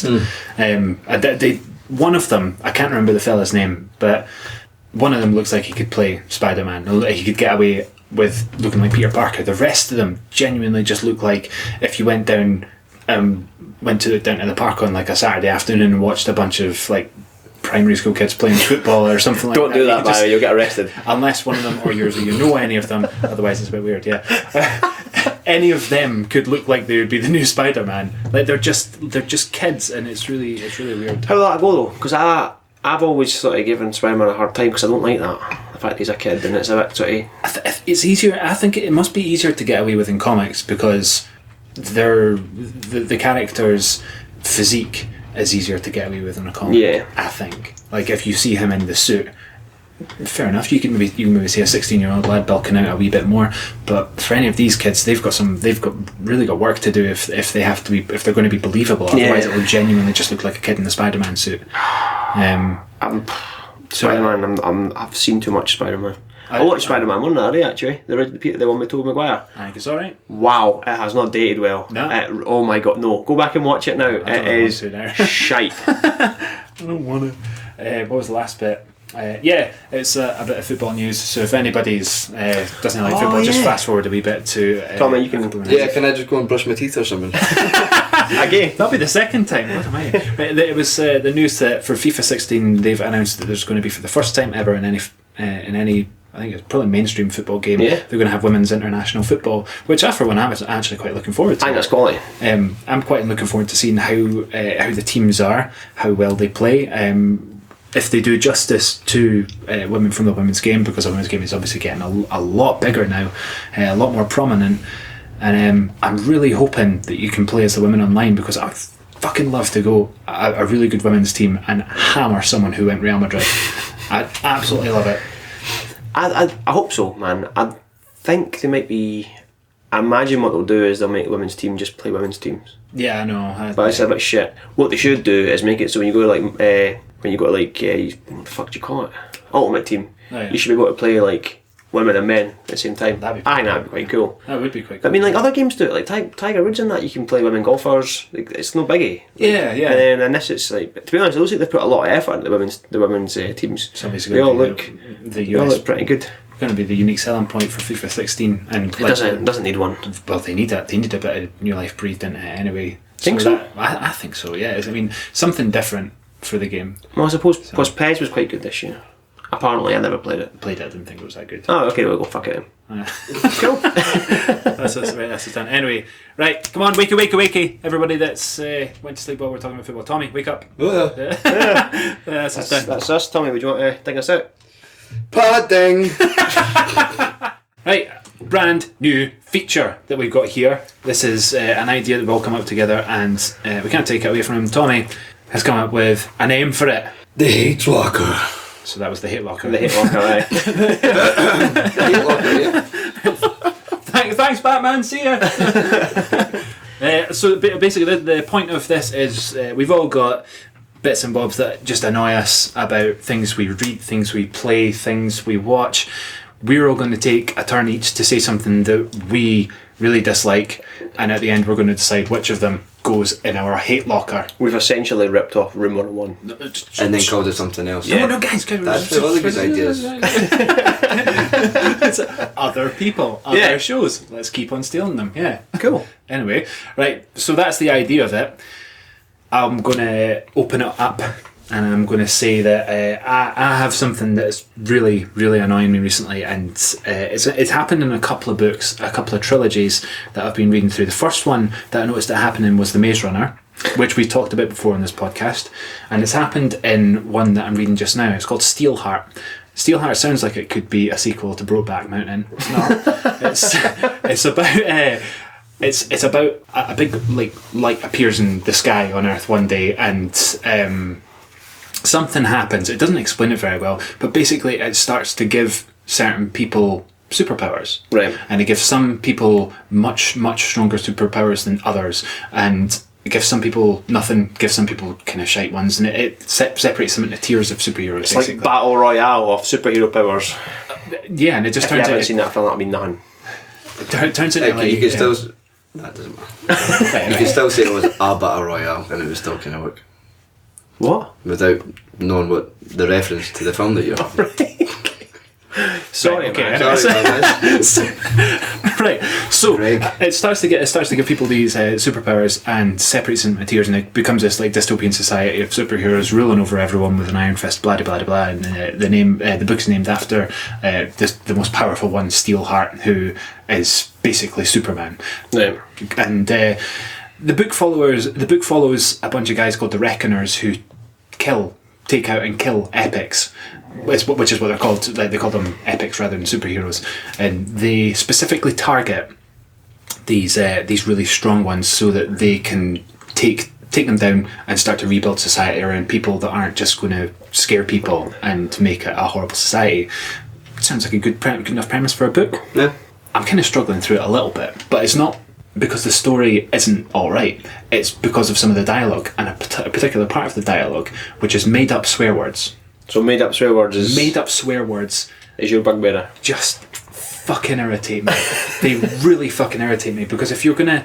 One of them, I can't remember the fella's name, but one of them looks like he could play Spider-Man. He could get away with looking like Peter Parker. The rest of them genuinely just look like if you went down to the park on like a Saturday afternoon and watched a bunch of like primary school kids playing football or something like that. Don't do that, Barry, you'll get arrested. Unless one of them or yours or you know any of them, otherwise it's a bit weird, yeah. Any of them could look like they would be the new Spider-Man. Like they're just kids, and it's really weird. How will that go though? Because I've always sort of given Spider-Man a hard time because I don't like that. The fact he's a kid and it's a bit sort of... It's easier. I think it must be easier to get away with in comics because the character's physique is easier to get away with in a comic. Yeah. I think. Like if you see him in the suit, fair enough. You can maybe see a 16-year-old lad bulking out a wee bit more. But for any of these kids, they've really got work to do if they're going to be believable. Otherwise, it will genuinely just look like a kid in the Spider-Man suit. Spider-Man. I've seen too much Spider-Man. I watched Spider-Man 1 already actually. The one with Tobey Maguire. I think it's alright. Wow, it has not dated well. No. Oh my god, no. Go back and watch it now. It is shite. I don't want to. What was the last bit? It's a bit of football news. So if anybody's doesn't like football, just fast forward a wee bit to. Tommy, you can. Can I just go and brush my teeth or something? Again, that'll be the second time. What am I? It was the news that for FIFA 16 they've announced that there's going to be for the first time ever in any. I think it's probably mainstream football game. Yeah. They're going to have women's international football, which for one I'm actually quite looking forward to. I think that's quality. I'm quite looking forward to seeing how the teams are, how well they play. If they do justice to women from the women's game, because the women's game is obviously getting a lot bigger now, a lot more prominent, and I'm really hoping that you can play as the women online because I would fucking love to go a really good women's team and hammer someone who went Real Madrid. I'd absolutely love it. I hope so, man. I think they might be... I imagine what they'll do is they'll make the women's team just play women's teams. Yeah, I know. But it's a bit shit. What they should do is make it so when you go to what the fuck do you call it? Ultimate Team. Oh, yeah. You should be able to play like women and men at the same time. That'd be I think that'd be quite cool. That would be quite cool. I mean, like other games do it, like Tiger Woods and that. You can play women golfers. Like, it's no biggie. Yeah. And then this, it's like, to be honest, it looks like they've put a lot of effort into the women's teams. They all look pretty good. Going to be the unique selling point for FIFA 16, and it doesn't need one. Well, they need that. They need a bit of new life breathed into it anyway. Think so? I think so. Yeah. I mean, something different for the game. Well, I suppose because PES was quite good this year. Apparently, I never played it. Played it. I didn't think it was that good. Oh, okay. We'll go fuck it. Cool. That's done. Anyway, right. Come on, wakey, everybody that's went to sleep while we're talking about football. Tommy, wake up. Oh, yeah. That's done. That's us. Tommy, would you want to dig us out? Padding! Right, brand new feature that we've got here. This is an idea that we've all come up together, and we can't take it away from him. Tommy, has come up with a name for it. The Hate Locker. So that was the Hate Locker. The Hate Locker, right? The Hate Locker, yeah. Thanks, Batman. See ya. So basically, the point of this is we've all got bits and bobs that just annoy us about things we read, things we play, things we watch. We're all going to take a turn each to say something that we really dislike, and at the end we're going to decide which of them goes in our Hate Locker. We've essentially ripped off Room 101. And then called it something else. No, guys, that's the other good ideas. It's other people, other shows. Let's keep on stealing them. Yeah, Cool. Anyway, right, so that's the idea of it. I'm going to open it up and I'm going to say that I have something that's really, really annoying me recently, and it's happened in a couple of books, a couple of trilogies that I've been reading through. The first one that I noticed it happening was The Maze Runner, which we talked about before in this podcast, and it's happened in one that I'm reading just now. It's called Steelheart. Steelheart sounds like it could be a sequel to Brokeback Mountain. It's not. It's about... It's about a big light appears in the sky on Earth one day, and something happens. It doesn't explain it very well, but basically it starts to give certain people superpowers. Right. And it gives some people much, much stronger superpowers than others, and it gives some people nothing, gives some people kind of shite ones, and it separates them into tiers of superheroes. It's basically like Battle Royale of superhero powers. Yeah, and it just If you turns haven't out... seen that film, that'll mean nothing. It turns into like... You can still... That doesn't matter. You can still say it was a Battle Royale and it was still kind of work. What? Without knowing what the reference to the film that you're... Sorry, okay, man. anyway. Sorry about this. Right, so Greg. it starts to give people these superpowers and separates them into tiers, and it becomes this like dystopian society of superheroes ruling over everyone with an iron fist, blah blah blah blah. And the book's named after the most powerful one, Steelheart, who is basically Superman. Right. And the book follows a bunch of guys called the Reckoners who take out and kill epics, which is what they're called. They call them epics rather than superheroes, and they specifically target these really strong ones so that they can take them down and start to rebuild society around people that aren't just going to scare people and make it a horrible society. Sounds like a good enough premise for a book. Yeah. I'm kind of struggling through it a little bit, but it's not because the story isn't alright. It's because of some of the dialogue, and a particular part of the dialogue, which is made up swear words. So made up swear words is... Made up swear words is your bugbearer. just fucking irritate me. They really fucking irritate me, because if you're gonna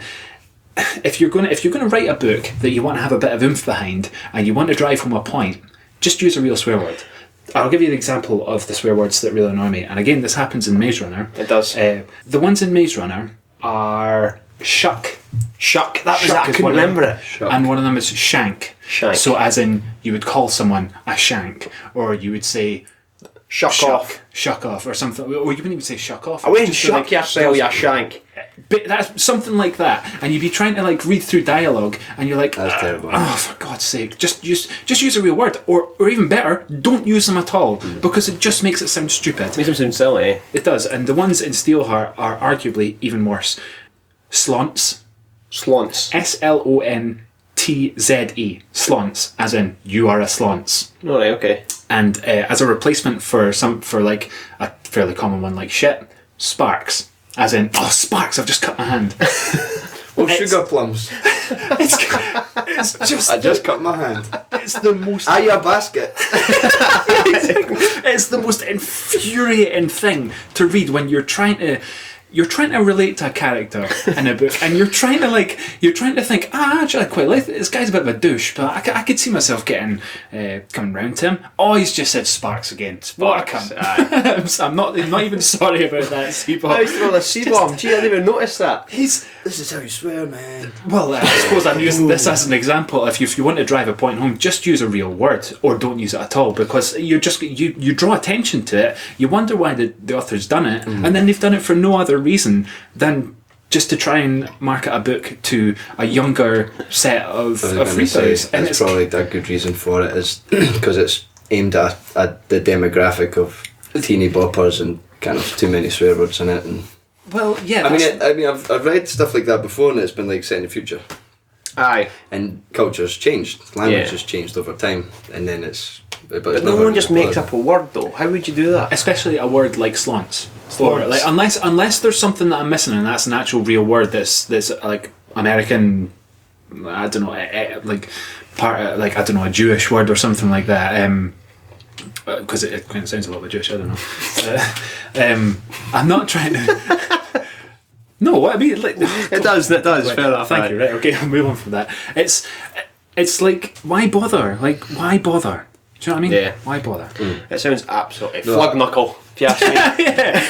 write a book that you want to have a bit of oomph behind and you want to drive home a point, just use a real swear word. I'll give you an example of the swear words that really annoy me, and again, this happens in Maze Runner. It does. The ones in Maze Runner are shuck. Shuck. That was Shuck I is couldn't one of them. remember it. Shuck. And one of them is shank. Shank. So as in, you would call someone a shank, or you would say Shuck off. shuck off, or something. Or you wouldn't even say shuck off. I wouldn't Just shuck like, yourself, you shank. But that's something like that, and you'd be trying to like read through dialogue, and you're like, That's terrible. oh, for God's sake, just use a real word, or even better, don't use them at all, because it just makes it sound stupid. Makes them sound silly. It does, and the ones in Steelheart are arguably even worse. Slonts, Slonts. SLONTZE, slonts, as in you are a slonts. Alright, okay. And as a replacement for like a fairly common one like shit, sparks. As in, oh, sparks, I've just cut my hand. Oh, It's- sugar plums. It's just... I just cut my hand. It's the most... Are you a basket? It's the most infuriating thing to read when you're trying to relate to a character in a book, and you're trying to think, actually I quite like this guy's a bit of a douche, but I could see myself getting coming round to him. Oh, he's just said sparks again. What a cunt. I'm not even sorry about that, C-Bomb. I used to roll a C-bomb. Gee, I didn't even notice that. He's... This is how you swear, man. Well, I suppose I'm using this as an example. If you want to drive a point home, just use a real word, or don't use it at all, because you draw attention to it. You wonder why the author's done it, and then they've done it for no other reason than just to try and market a book to a younger set of readers. And it's probably a good reason for it is because it's aimed at the demographic of teeny boppers and kind of too many swear words in it. And well, yeah. I mean, I've read stuff like that before, and it's been like set in the future. Aye. And culture's changed, language Yeah. has changed over time, and then it's. But no one just makes up a word though. How would you do that? Especially a word like slants. Slants. Or, like, unless there's something that I'm missing and that's an actual real word that's like American, I don't know, like part like I don't know, a Jewish word or something like that. Because it kind of sounds a little bit Jewish. I don't know. I'm not trying to. No, what I mean, like, It does. Fair enough. thank you. Right, okay, I'll move on from that. It's like, why bother? Like, why bother? Do you know what I mean? Yeah. Why bother? It sounds absolutely flug knuckle. If you ask me.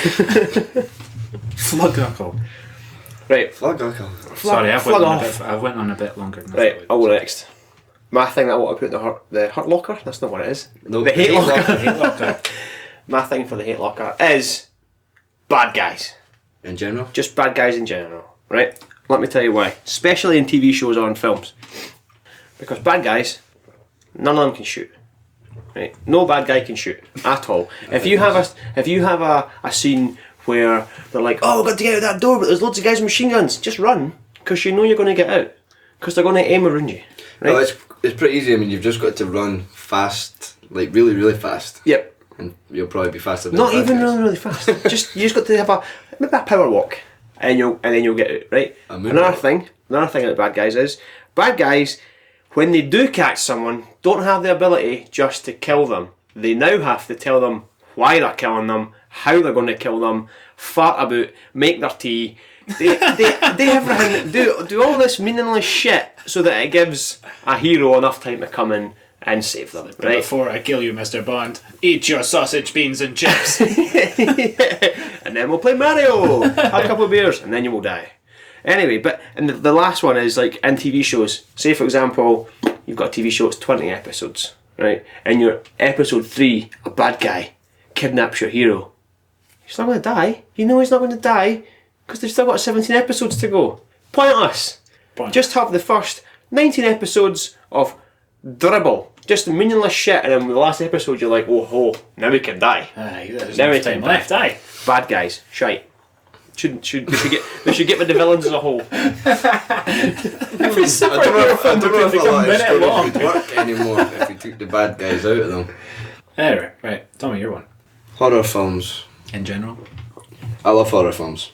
Flug knuckle. Right. Fuck, okay. Sorry, Flug off. I went on a bit longer than I Right. thought I'll go next. My thing that I want to put in the hurt locker. That's not what it is. No, the hate locker. Hate locker. My thing for the hate locker is bad guys. In general? Just bad guys in general, right? Let me tell you why. Especially in TV shows or in films. Because bad guys, none of them can shoot. Right? No bad guy can shoot at all. If you have a scene where they're like, oh, we've got to get out that door, but there's loads of guys with machine guns, just run, because you know you're going to get out. Because they're going to aim around you. Right? No, it's pretty easy. I mean, you've just got to run fast, like really, really fast. Yep. And you'll probably be faster than Not the bad even guys. really, really fast. You just got to have maybe a power walk, and then you'll get out, right? A moonwalk. Another thing about bad guys is bad guys, when they do catch someone, don't have the ability just to kill them. They now have to tell them why they're killing them, how they're going to kill them, fart about, make their tea. They everything, do all this meaningless shit so that it gives a hero enough time to come in and save them, right? Before I kill you, Mr. Bond, eat your sausage, beans, and chips. And then we'll play Mario. Have a couple of beers, and then you will die. Anyway, but and the last one is like in TV shows. Say for example, you've got a TV show. It's 20 episodes, right? And your episode 3, a bad guy kidnaps your hero. He's not going to die. You know he's not going to die because they've still got 17 episodes to go. Pointless. Just have the first 19 episodes of dribble, just meaningless shit, and then the last episode you're like, oh ho, now we can die. There's Now no we time can left, die. aye. Bad guys, shite. They should get with the villains as a whole. Every I superhero film don't know would if a become lot of minute stories long. would work anymore if we took the bad guys out of them. Anyway, right, tell me your one. Horror films. In general? I love horror films.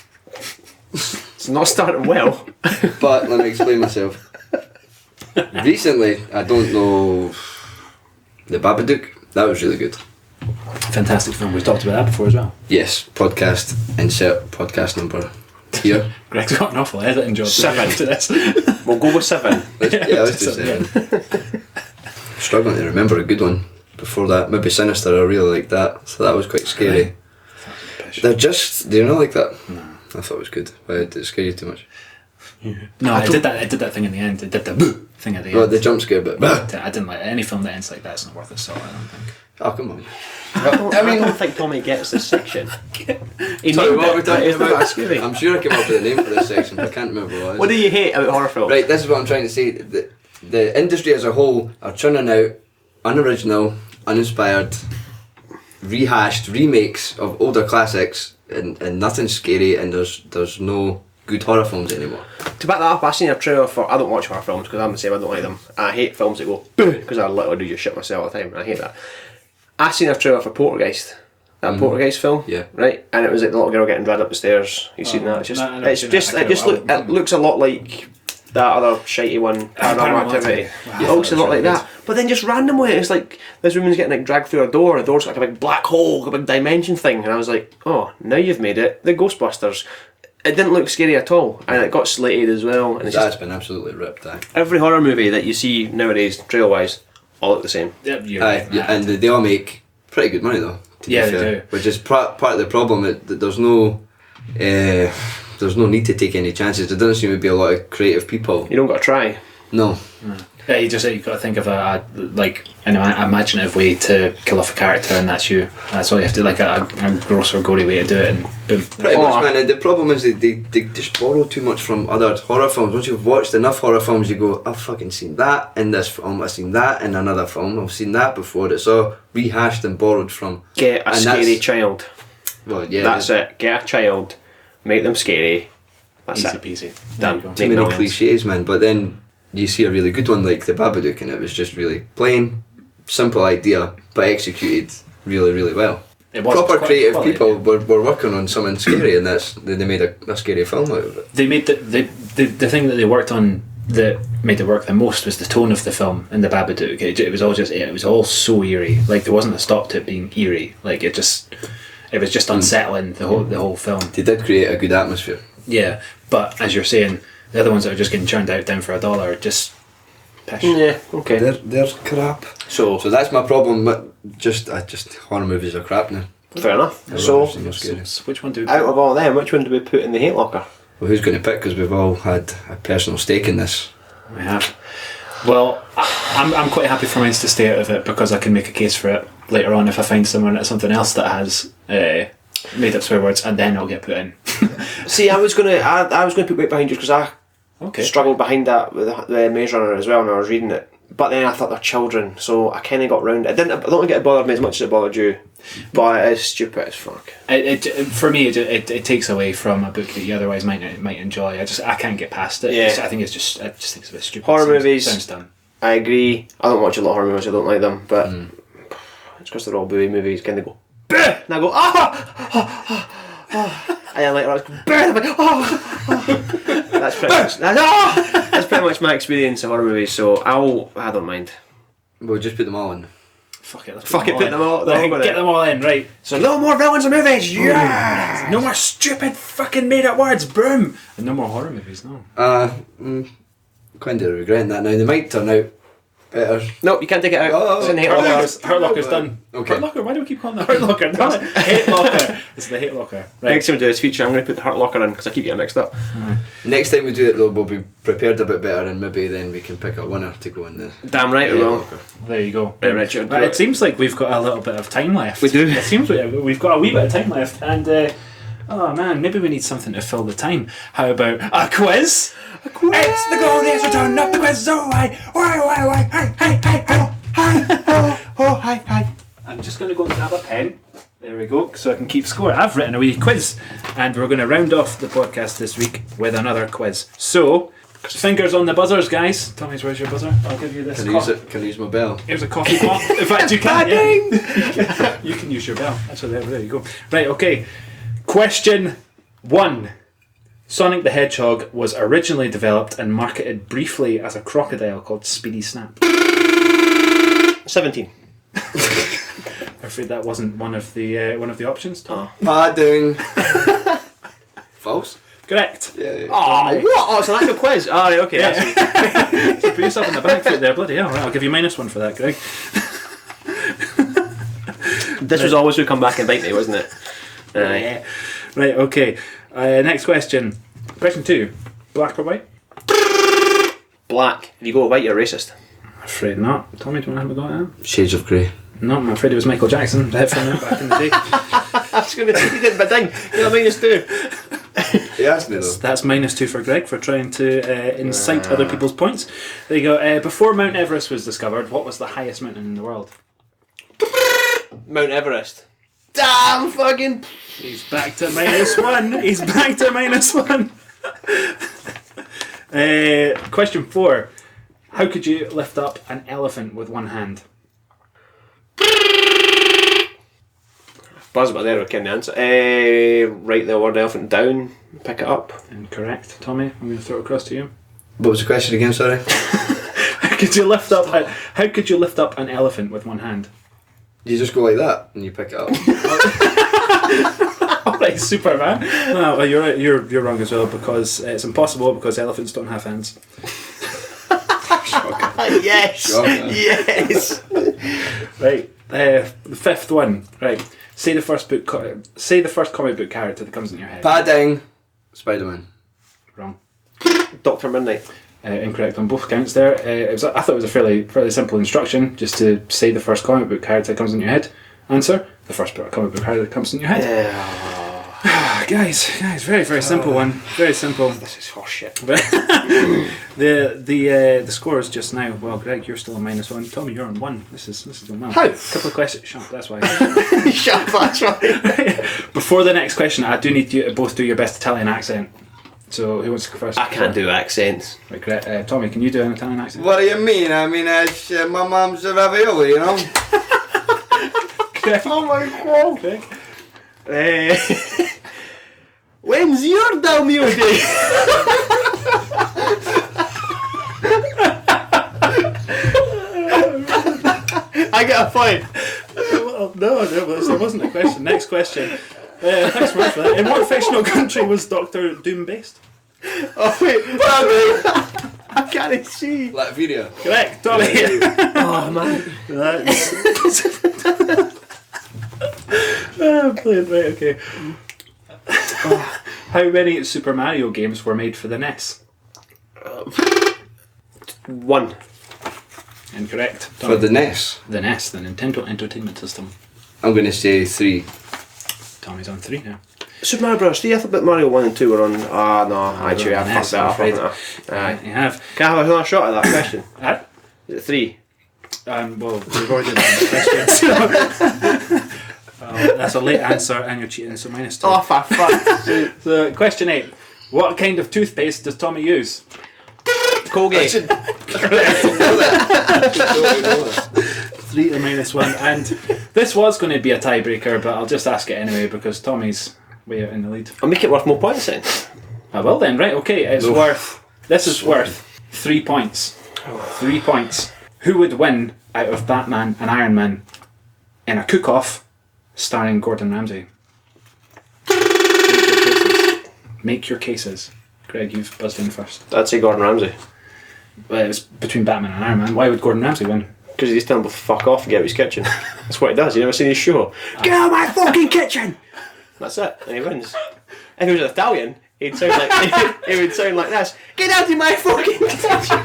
It's not starting well. But let me explain myself. Recently, I don't know, The Babadook. That was really good. Fantastic film. We've talked about that before as well. Yes, podcast, insert podcast number here. Greg's got an awful editing job 7. to this. We'll go with 7. Let's do 7. Struggling to remember a good one before that. Maybe Sinister, I really liked that. So that was quite scary. They're just, do you not like that? No. I thought it was good, but did it scare you too much? No, I did that thing in the end. It did the boo thing at the Well, end. the jump scare bit. I didn't like any film that ends like that. It's not worth a saw. I don't think. Oh, come on. I don't think Tommy gets this section. He Sorry, named what are we it, but talking it's not about? scary. I'm sure I came up with a name for this section, but I can't remember what it was. What do you hate about horror films? Right, this is what I'm trying to say. The industry as a whole are churning out unoriginal, uninspired, rehashed remakes of older classics, and nothing's scary, and there's no good horror films anymore. To back that up, I seen a trailer for. I don't watch horror films because I'm the same. I don't like them. I hate films that go boo because I literally do just shit myself all the time. And I hate that. I seen a trailer for Poltergeist. That Poltergeist film, Yeah. right, and it was like the little girl getting dragged up the stairs. You seen that? It's just, no, I never it's seen just, that. it looks a lot like that other shitey one, Paranormal Activity. Wow, It looks a that lot was like really that, but then just randomly, it's like this woman's getting like dragged through a door. The door's like a big black hole, a big dimension thing, and I was like, oh, now you've made it the Ghostbusters. It didn't look scary at all, and it got slated as well. And it's That's just been absolutely ripped, aye. every horror movie that you see nowadays, trail-wise, all look the same. Yep, you're Aye, right, yeah, and they all make pretty good money though. To Yeah, be they fair, do. which is part of the problem. That there's no need to take any chances. There doesn't seem to be a lot of creative people. You don't got to try. No, Yeah, you've got to think of an imaginative way to kill off a character, and that's you. That's all you have to, like a gross or gory way to do it, and boom. pretty much, man. And the problem is that they just borrow too much from other horror films. Once you've watched enough horror films, you go, I've fucking seen that in this film. I've seen that in another film. I've seen that before. It's all rehashed and borrowed from. Get a And scary that's- child. Well, yeah, That's it. Get a child, make them scary. That's Easy it. peasy. Done. There you Too Make many millions. cliches, man. But then you see a really good one like the Babadook, and it was just really plain, simple idea, but executed really, really well. It was Proper quite creative quality, people yeah. were working on something scary, and they made a scary film out of it. They made the thing that they worked on that made it work the most was the tone of the film in the Babadook. It was all so eerie. Like there wasn't a stop to it being eerie. Like it was just unsettling the whole film. They did create a good atmosphere. Yeah, but as you're saying, the other ones that are just getting churned out down for $1 are just pish. Yeah, okay. They're crap. So, So that's my problem. But just horror movies are crap now. fair enough. I'd So, rather see more scary. So which one do we out of all them, which one do we put in the hate locker? Well, who's going to pick? Because we've all had a personal stake in this. I have? Well, I'm quite happy for mine to stay out of it because I can make a case for it later on if I find something else that has made up swear words, and then I'll get put in. See, I was gonna put Wait Behind You because I Okay. struggled behind that with the Maze Runner as well when I was reading it. But then I thought they're children, so I kind of got round. I don't think it bothered me as much as it bothered you, but it is stupid as fuck. For me, it takes away from a book that you otherwise might enjoy. I can't get past it. Yeah. I think I just think it's a bit stupid. Horror movies. Sounds dumb. I agree. I don't watch a lot of horror movies. I don't like them, but it's because they're all booey movies. Kind of go, "Bah!" and I go, and I like that. I'm like, That's pretty much my experience of horror movies. So I don't mind. We'll just put them all in. Fuck it. Fuck it, put them all. Get them all in, right? So no more villains in movies. Yeah. No more stupid fucking made up words, broom. And no more horror movies, no. Kind of regretting that now. They might turn out better. Nope, you can't take it out. Oh, It's in the hate Hurt locker. Locker's done. Okay. Hurt Locker, why do we keep calling that Hurt Locker? Damn it. Hate Locker. It's the Hate Locker. Right. Next time we do this feature, I'm going to put the Hurt Locker in because I keep getting mixed up. Next time we do it though, we'll be prepared a bit better, and maybe then we can pick a winner to go in the. Damn right, we will. There you go. Right, Richard. It seems like we've got a little bit of time left. We do. It seems we've got a wee bit of time left, and oh man, maybe we need something to fill the time. How about a quiz? A quiz. It's the glorious return of the quiz. Oh, hi, hi. I'm just going to go and grab a pen. There we go, so I can keep score. I've written a wee quiz, and we're going to round off the podcast this week with another quiz. So, fingers on the buzzers, guys. Tommy's, where's your buzzer? I'll give you this. Can I use it? Can I use my bell? Here's a coffee pot. In fact, you can. Yeah. You can use your bell. Actually, there you go. Right, okay. Question 1. Sonic the Hedgehog was originally developed and marketed briefly as a crocodile called Speedy Snap. 17. I'm afraid that wasn't one of the options. Oh. Padding. False. Correct. Yeah. Oh, what? Oh, it's an actual quiz. Oh, right, okay. That's So put yourself in the back foot there, bloody hell. Right, I'll give you -1 for that, Greg. This was always going to come back and bite me, wasn't it? Yeah. Right, okay. Next question. Question 2. Black or white? Black. If you go white, you're racist. I'm afraid not. Tommy, do you want to have a go at that? Shades of Grey. No, I'm afraid it was Michael Jackson. The hit from him back in the day. I was going to say, you didn't, but dang, you're -2. He asked me though. That's -2 for Greg for trying to incite other people's points. There you go. Before Mount Everest was discovered, what was the highest mountain in the world? Mount Everest. Damn fucking. He's back to -1. He's back to -1. Question 4. How could you lift up an elephant with one hand? Buzz, but there we can the answer. Write the word elephant down, pick it up. Incorrect. Tommy, I'm going to throw it across to you. What was the question again? Sorry. How could you lift up an elephant with one hand? You just go like that and you pick it up. Alright, Superman. No, well, you're right. You're wrong as well because it's impossible because elephants don't have hands. Yes! Shocker. Yes! Right. The 5th one. Right. Say the first comic book character that comes in your head. Padding. Spider-Man. Wrong. Dr. Midnight. Incorrect on both counts there. I thought it was a fairly simple instruction just to say the first comic book character that comes in your head. Answer: the first comic book character that comes in your head. Guys, very very simple one. Very simple. This is horseshit. the scores just now. Well, Greg, you're still on -1. Tommy, you're on 1. This is going well. How? Couple of questions. Shut up, that's why. Shut up, that's right. Before the next question, I do need you to both do your best Italian accent. So who wants to go first? I can't do accents. Right, great. Tommy, can you do an Italian accent? What do you mean? I mean, it's my mum's ravioli, you know? Oh my god. When's your Dalmio day? I get a point. Well, no, it wasn't a question. Next question. Thanks so much for that. In what fictional country was Doctor Doom based? Oh wait, I can't see. Latveria. Correct, Tommy. Oh man. Brilliant, right, okay. How many Super Mario games were made for the NES? 1. Incorrect. For the NES, The NES, the Nintendo Entertainment System. I'm going to say 3. Tommy's on 3 now. Super Mario Bros. 3, I thought Mario 1 and 2 were on. Ah, no, actually, I fucked that up. afraid. haven't I? Aye. You have. Can I have another shot at that question? Is it 3? Well, we've already done the question. So, that's a late answer, and you're cheating, so -2. Oh, for fuck. So, question 8. What kind of toothpaste does Tommy use? Colgate. 3 to -1. And this was going to be a tiebreaker, but I'll just ask it anyway because Tommy's way out in the lead. I'll make it worth more points then. Ah, well then, right, okay. It's worth. This is worth 3 points. 3 points. Who would win out of Batman and Iron Man in a cook-off starring Gordon Ramsay? Make your cases. Greg, you've buzzed in first. I'd say Gordon Ramsay. Well, it was between Batman and Iron Man. Why would Gordon Ramsay win? Because he's telling him to fuck off and get out of his kitchen. That's what he does. You never seen his show? Get out of my fucking kitchen! That's it. And he wins. If he was Italian, he'd sound like he would sound like this. Get out of my fucking kitchen!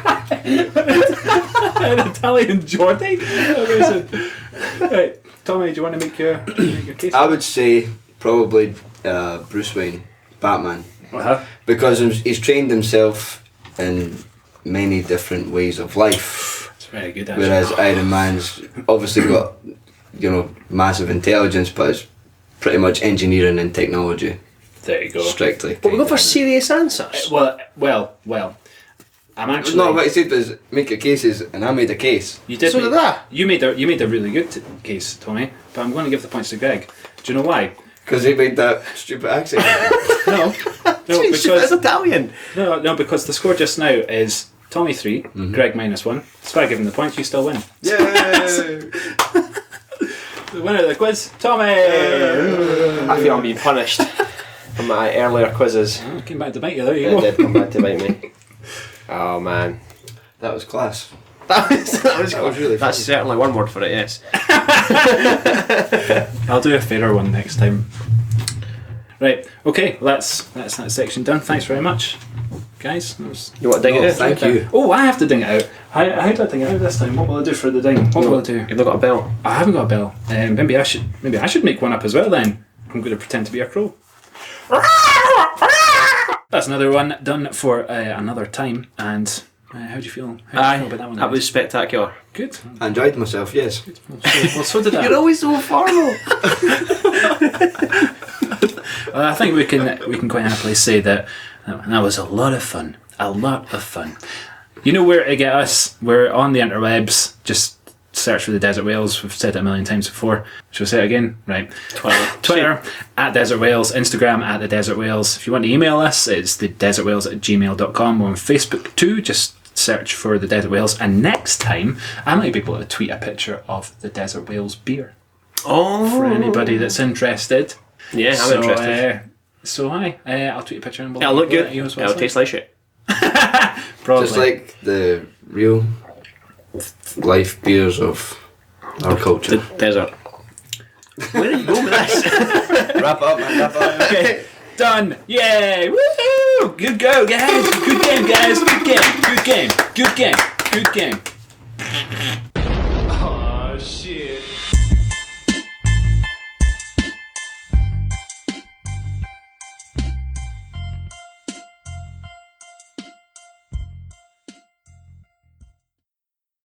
An Italian Geordie? Okay, so, right, Tommy, do you want to make your case? I would say probably Bruce Wayne, Batman. Uh-huh. Because he's trained himself in many different ways of life. It's very good, actually. Whereas Iron Man's obviously got, massive intelligence, but it's pretty much engineering and technology, There you go. strictly. But we go for serious answers. Well. I'm actually. No, what I said was make your cases, and I made a case. You did. So did I. You made a really good case, Tommy. But I'm going to give the points to Greg. Do you know why? Because he made that stupid accent. No, It's because Italian. no, because the score just now is Tommy 3, Greg -1. Despite giving the points, you still win. Yay! The winner of the quiz, Tommy. I feel I'm being punished for my earlier quizzes. Oh, came back to bite you. There you It go. did come back to bite me. Oh man. That was class. That was really That's funny. certainly one word for it, yes. I'll do a fairer one next time. Right. Okay. That's that section done. Thanks very much, guys. That was- You want to dig it out? Thank you. Oh, I have to ding it out. How do I ding it out this time? What will I do for the ding? What will I do? You've not got a bell. I haven't got a bell. Maybe I should make one up as well then. I'm going to pretend to be a crow. That's another one done for another time. And how do you feel? How do you feel about that one? That was spectacular. good. I enjoyed myself, yes. Well, so did I. You're always so formal. I think we can quite happily say that was a lot of fun. A lot of fun. You know where to get us. We're on the interwebs. Just search for the Desert Whales. We've said it a million times before. Shall we say it again? Right. Twitter at Desert Whales. Instagram at the Desert Whales. If you want to email us, it's thedesertwhales@gmail.com. We're on Facebook too. Just search for the Desert Whales. And next time, I might be able to tweet a picture of the Desert Whales beer Oh. for anybody that's interested. Yeah, I'm interested. I'll tweet a picture and we'll It'll look good. You as well, It'll so. taste like shit. Probably. Just like the real life beers of our culture. The desert. Where are you going with this? Wrap up, man, wrap up. Okay, done. Yay! Woohoo! Good go, guys. Good game, guys. Good game. Good game. Good game. Good game.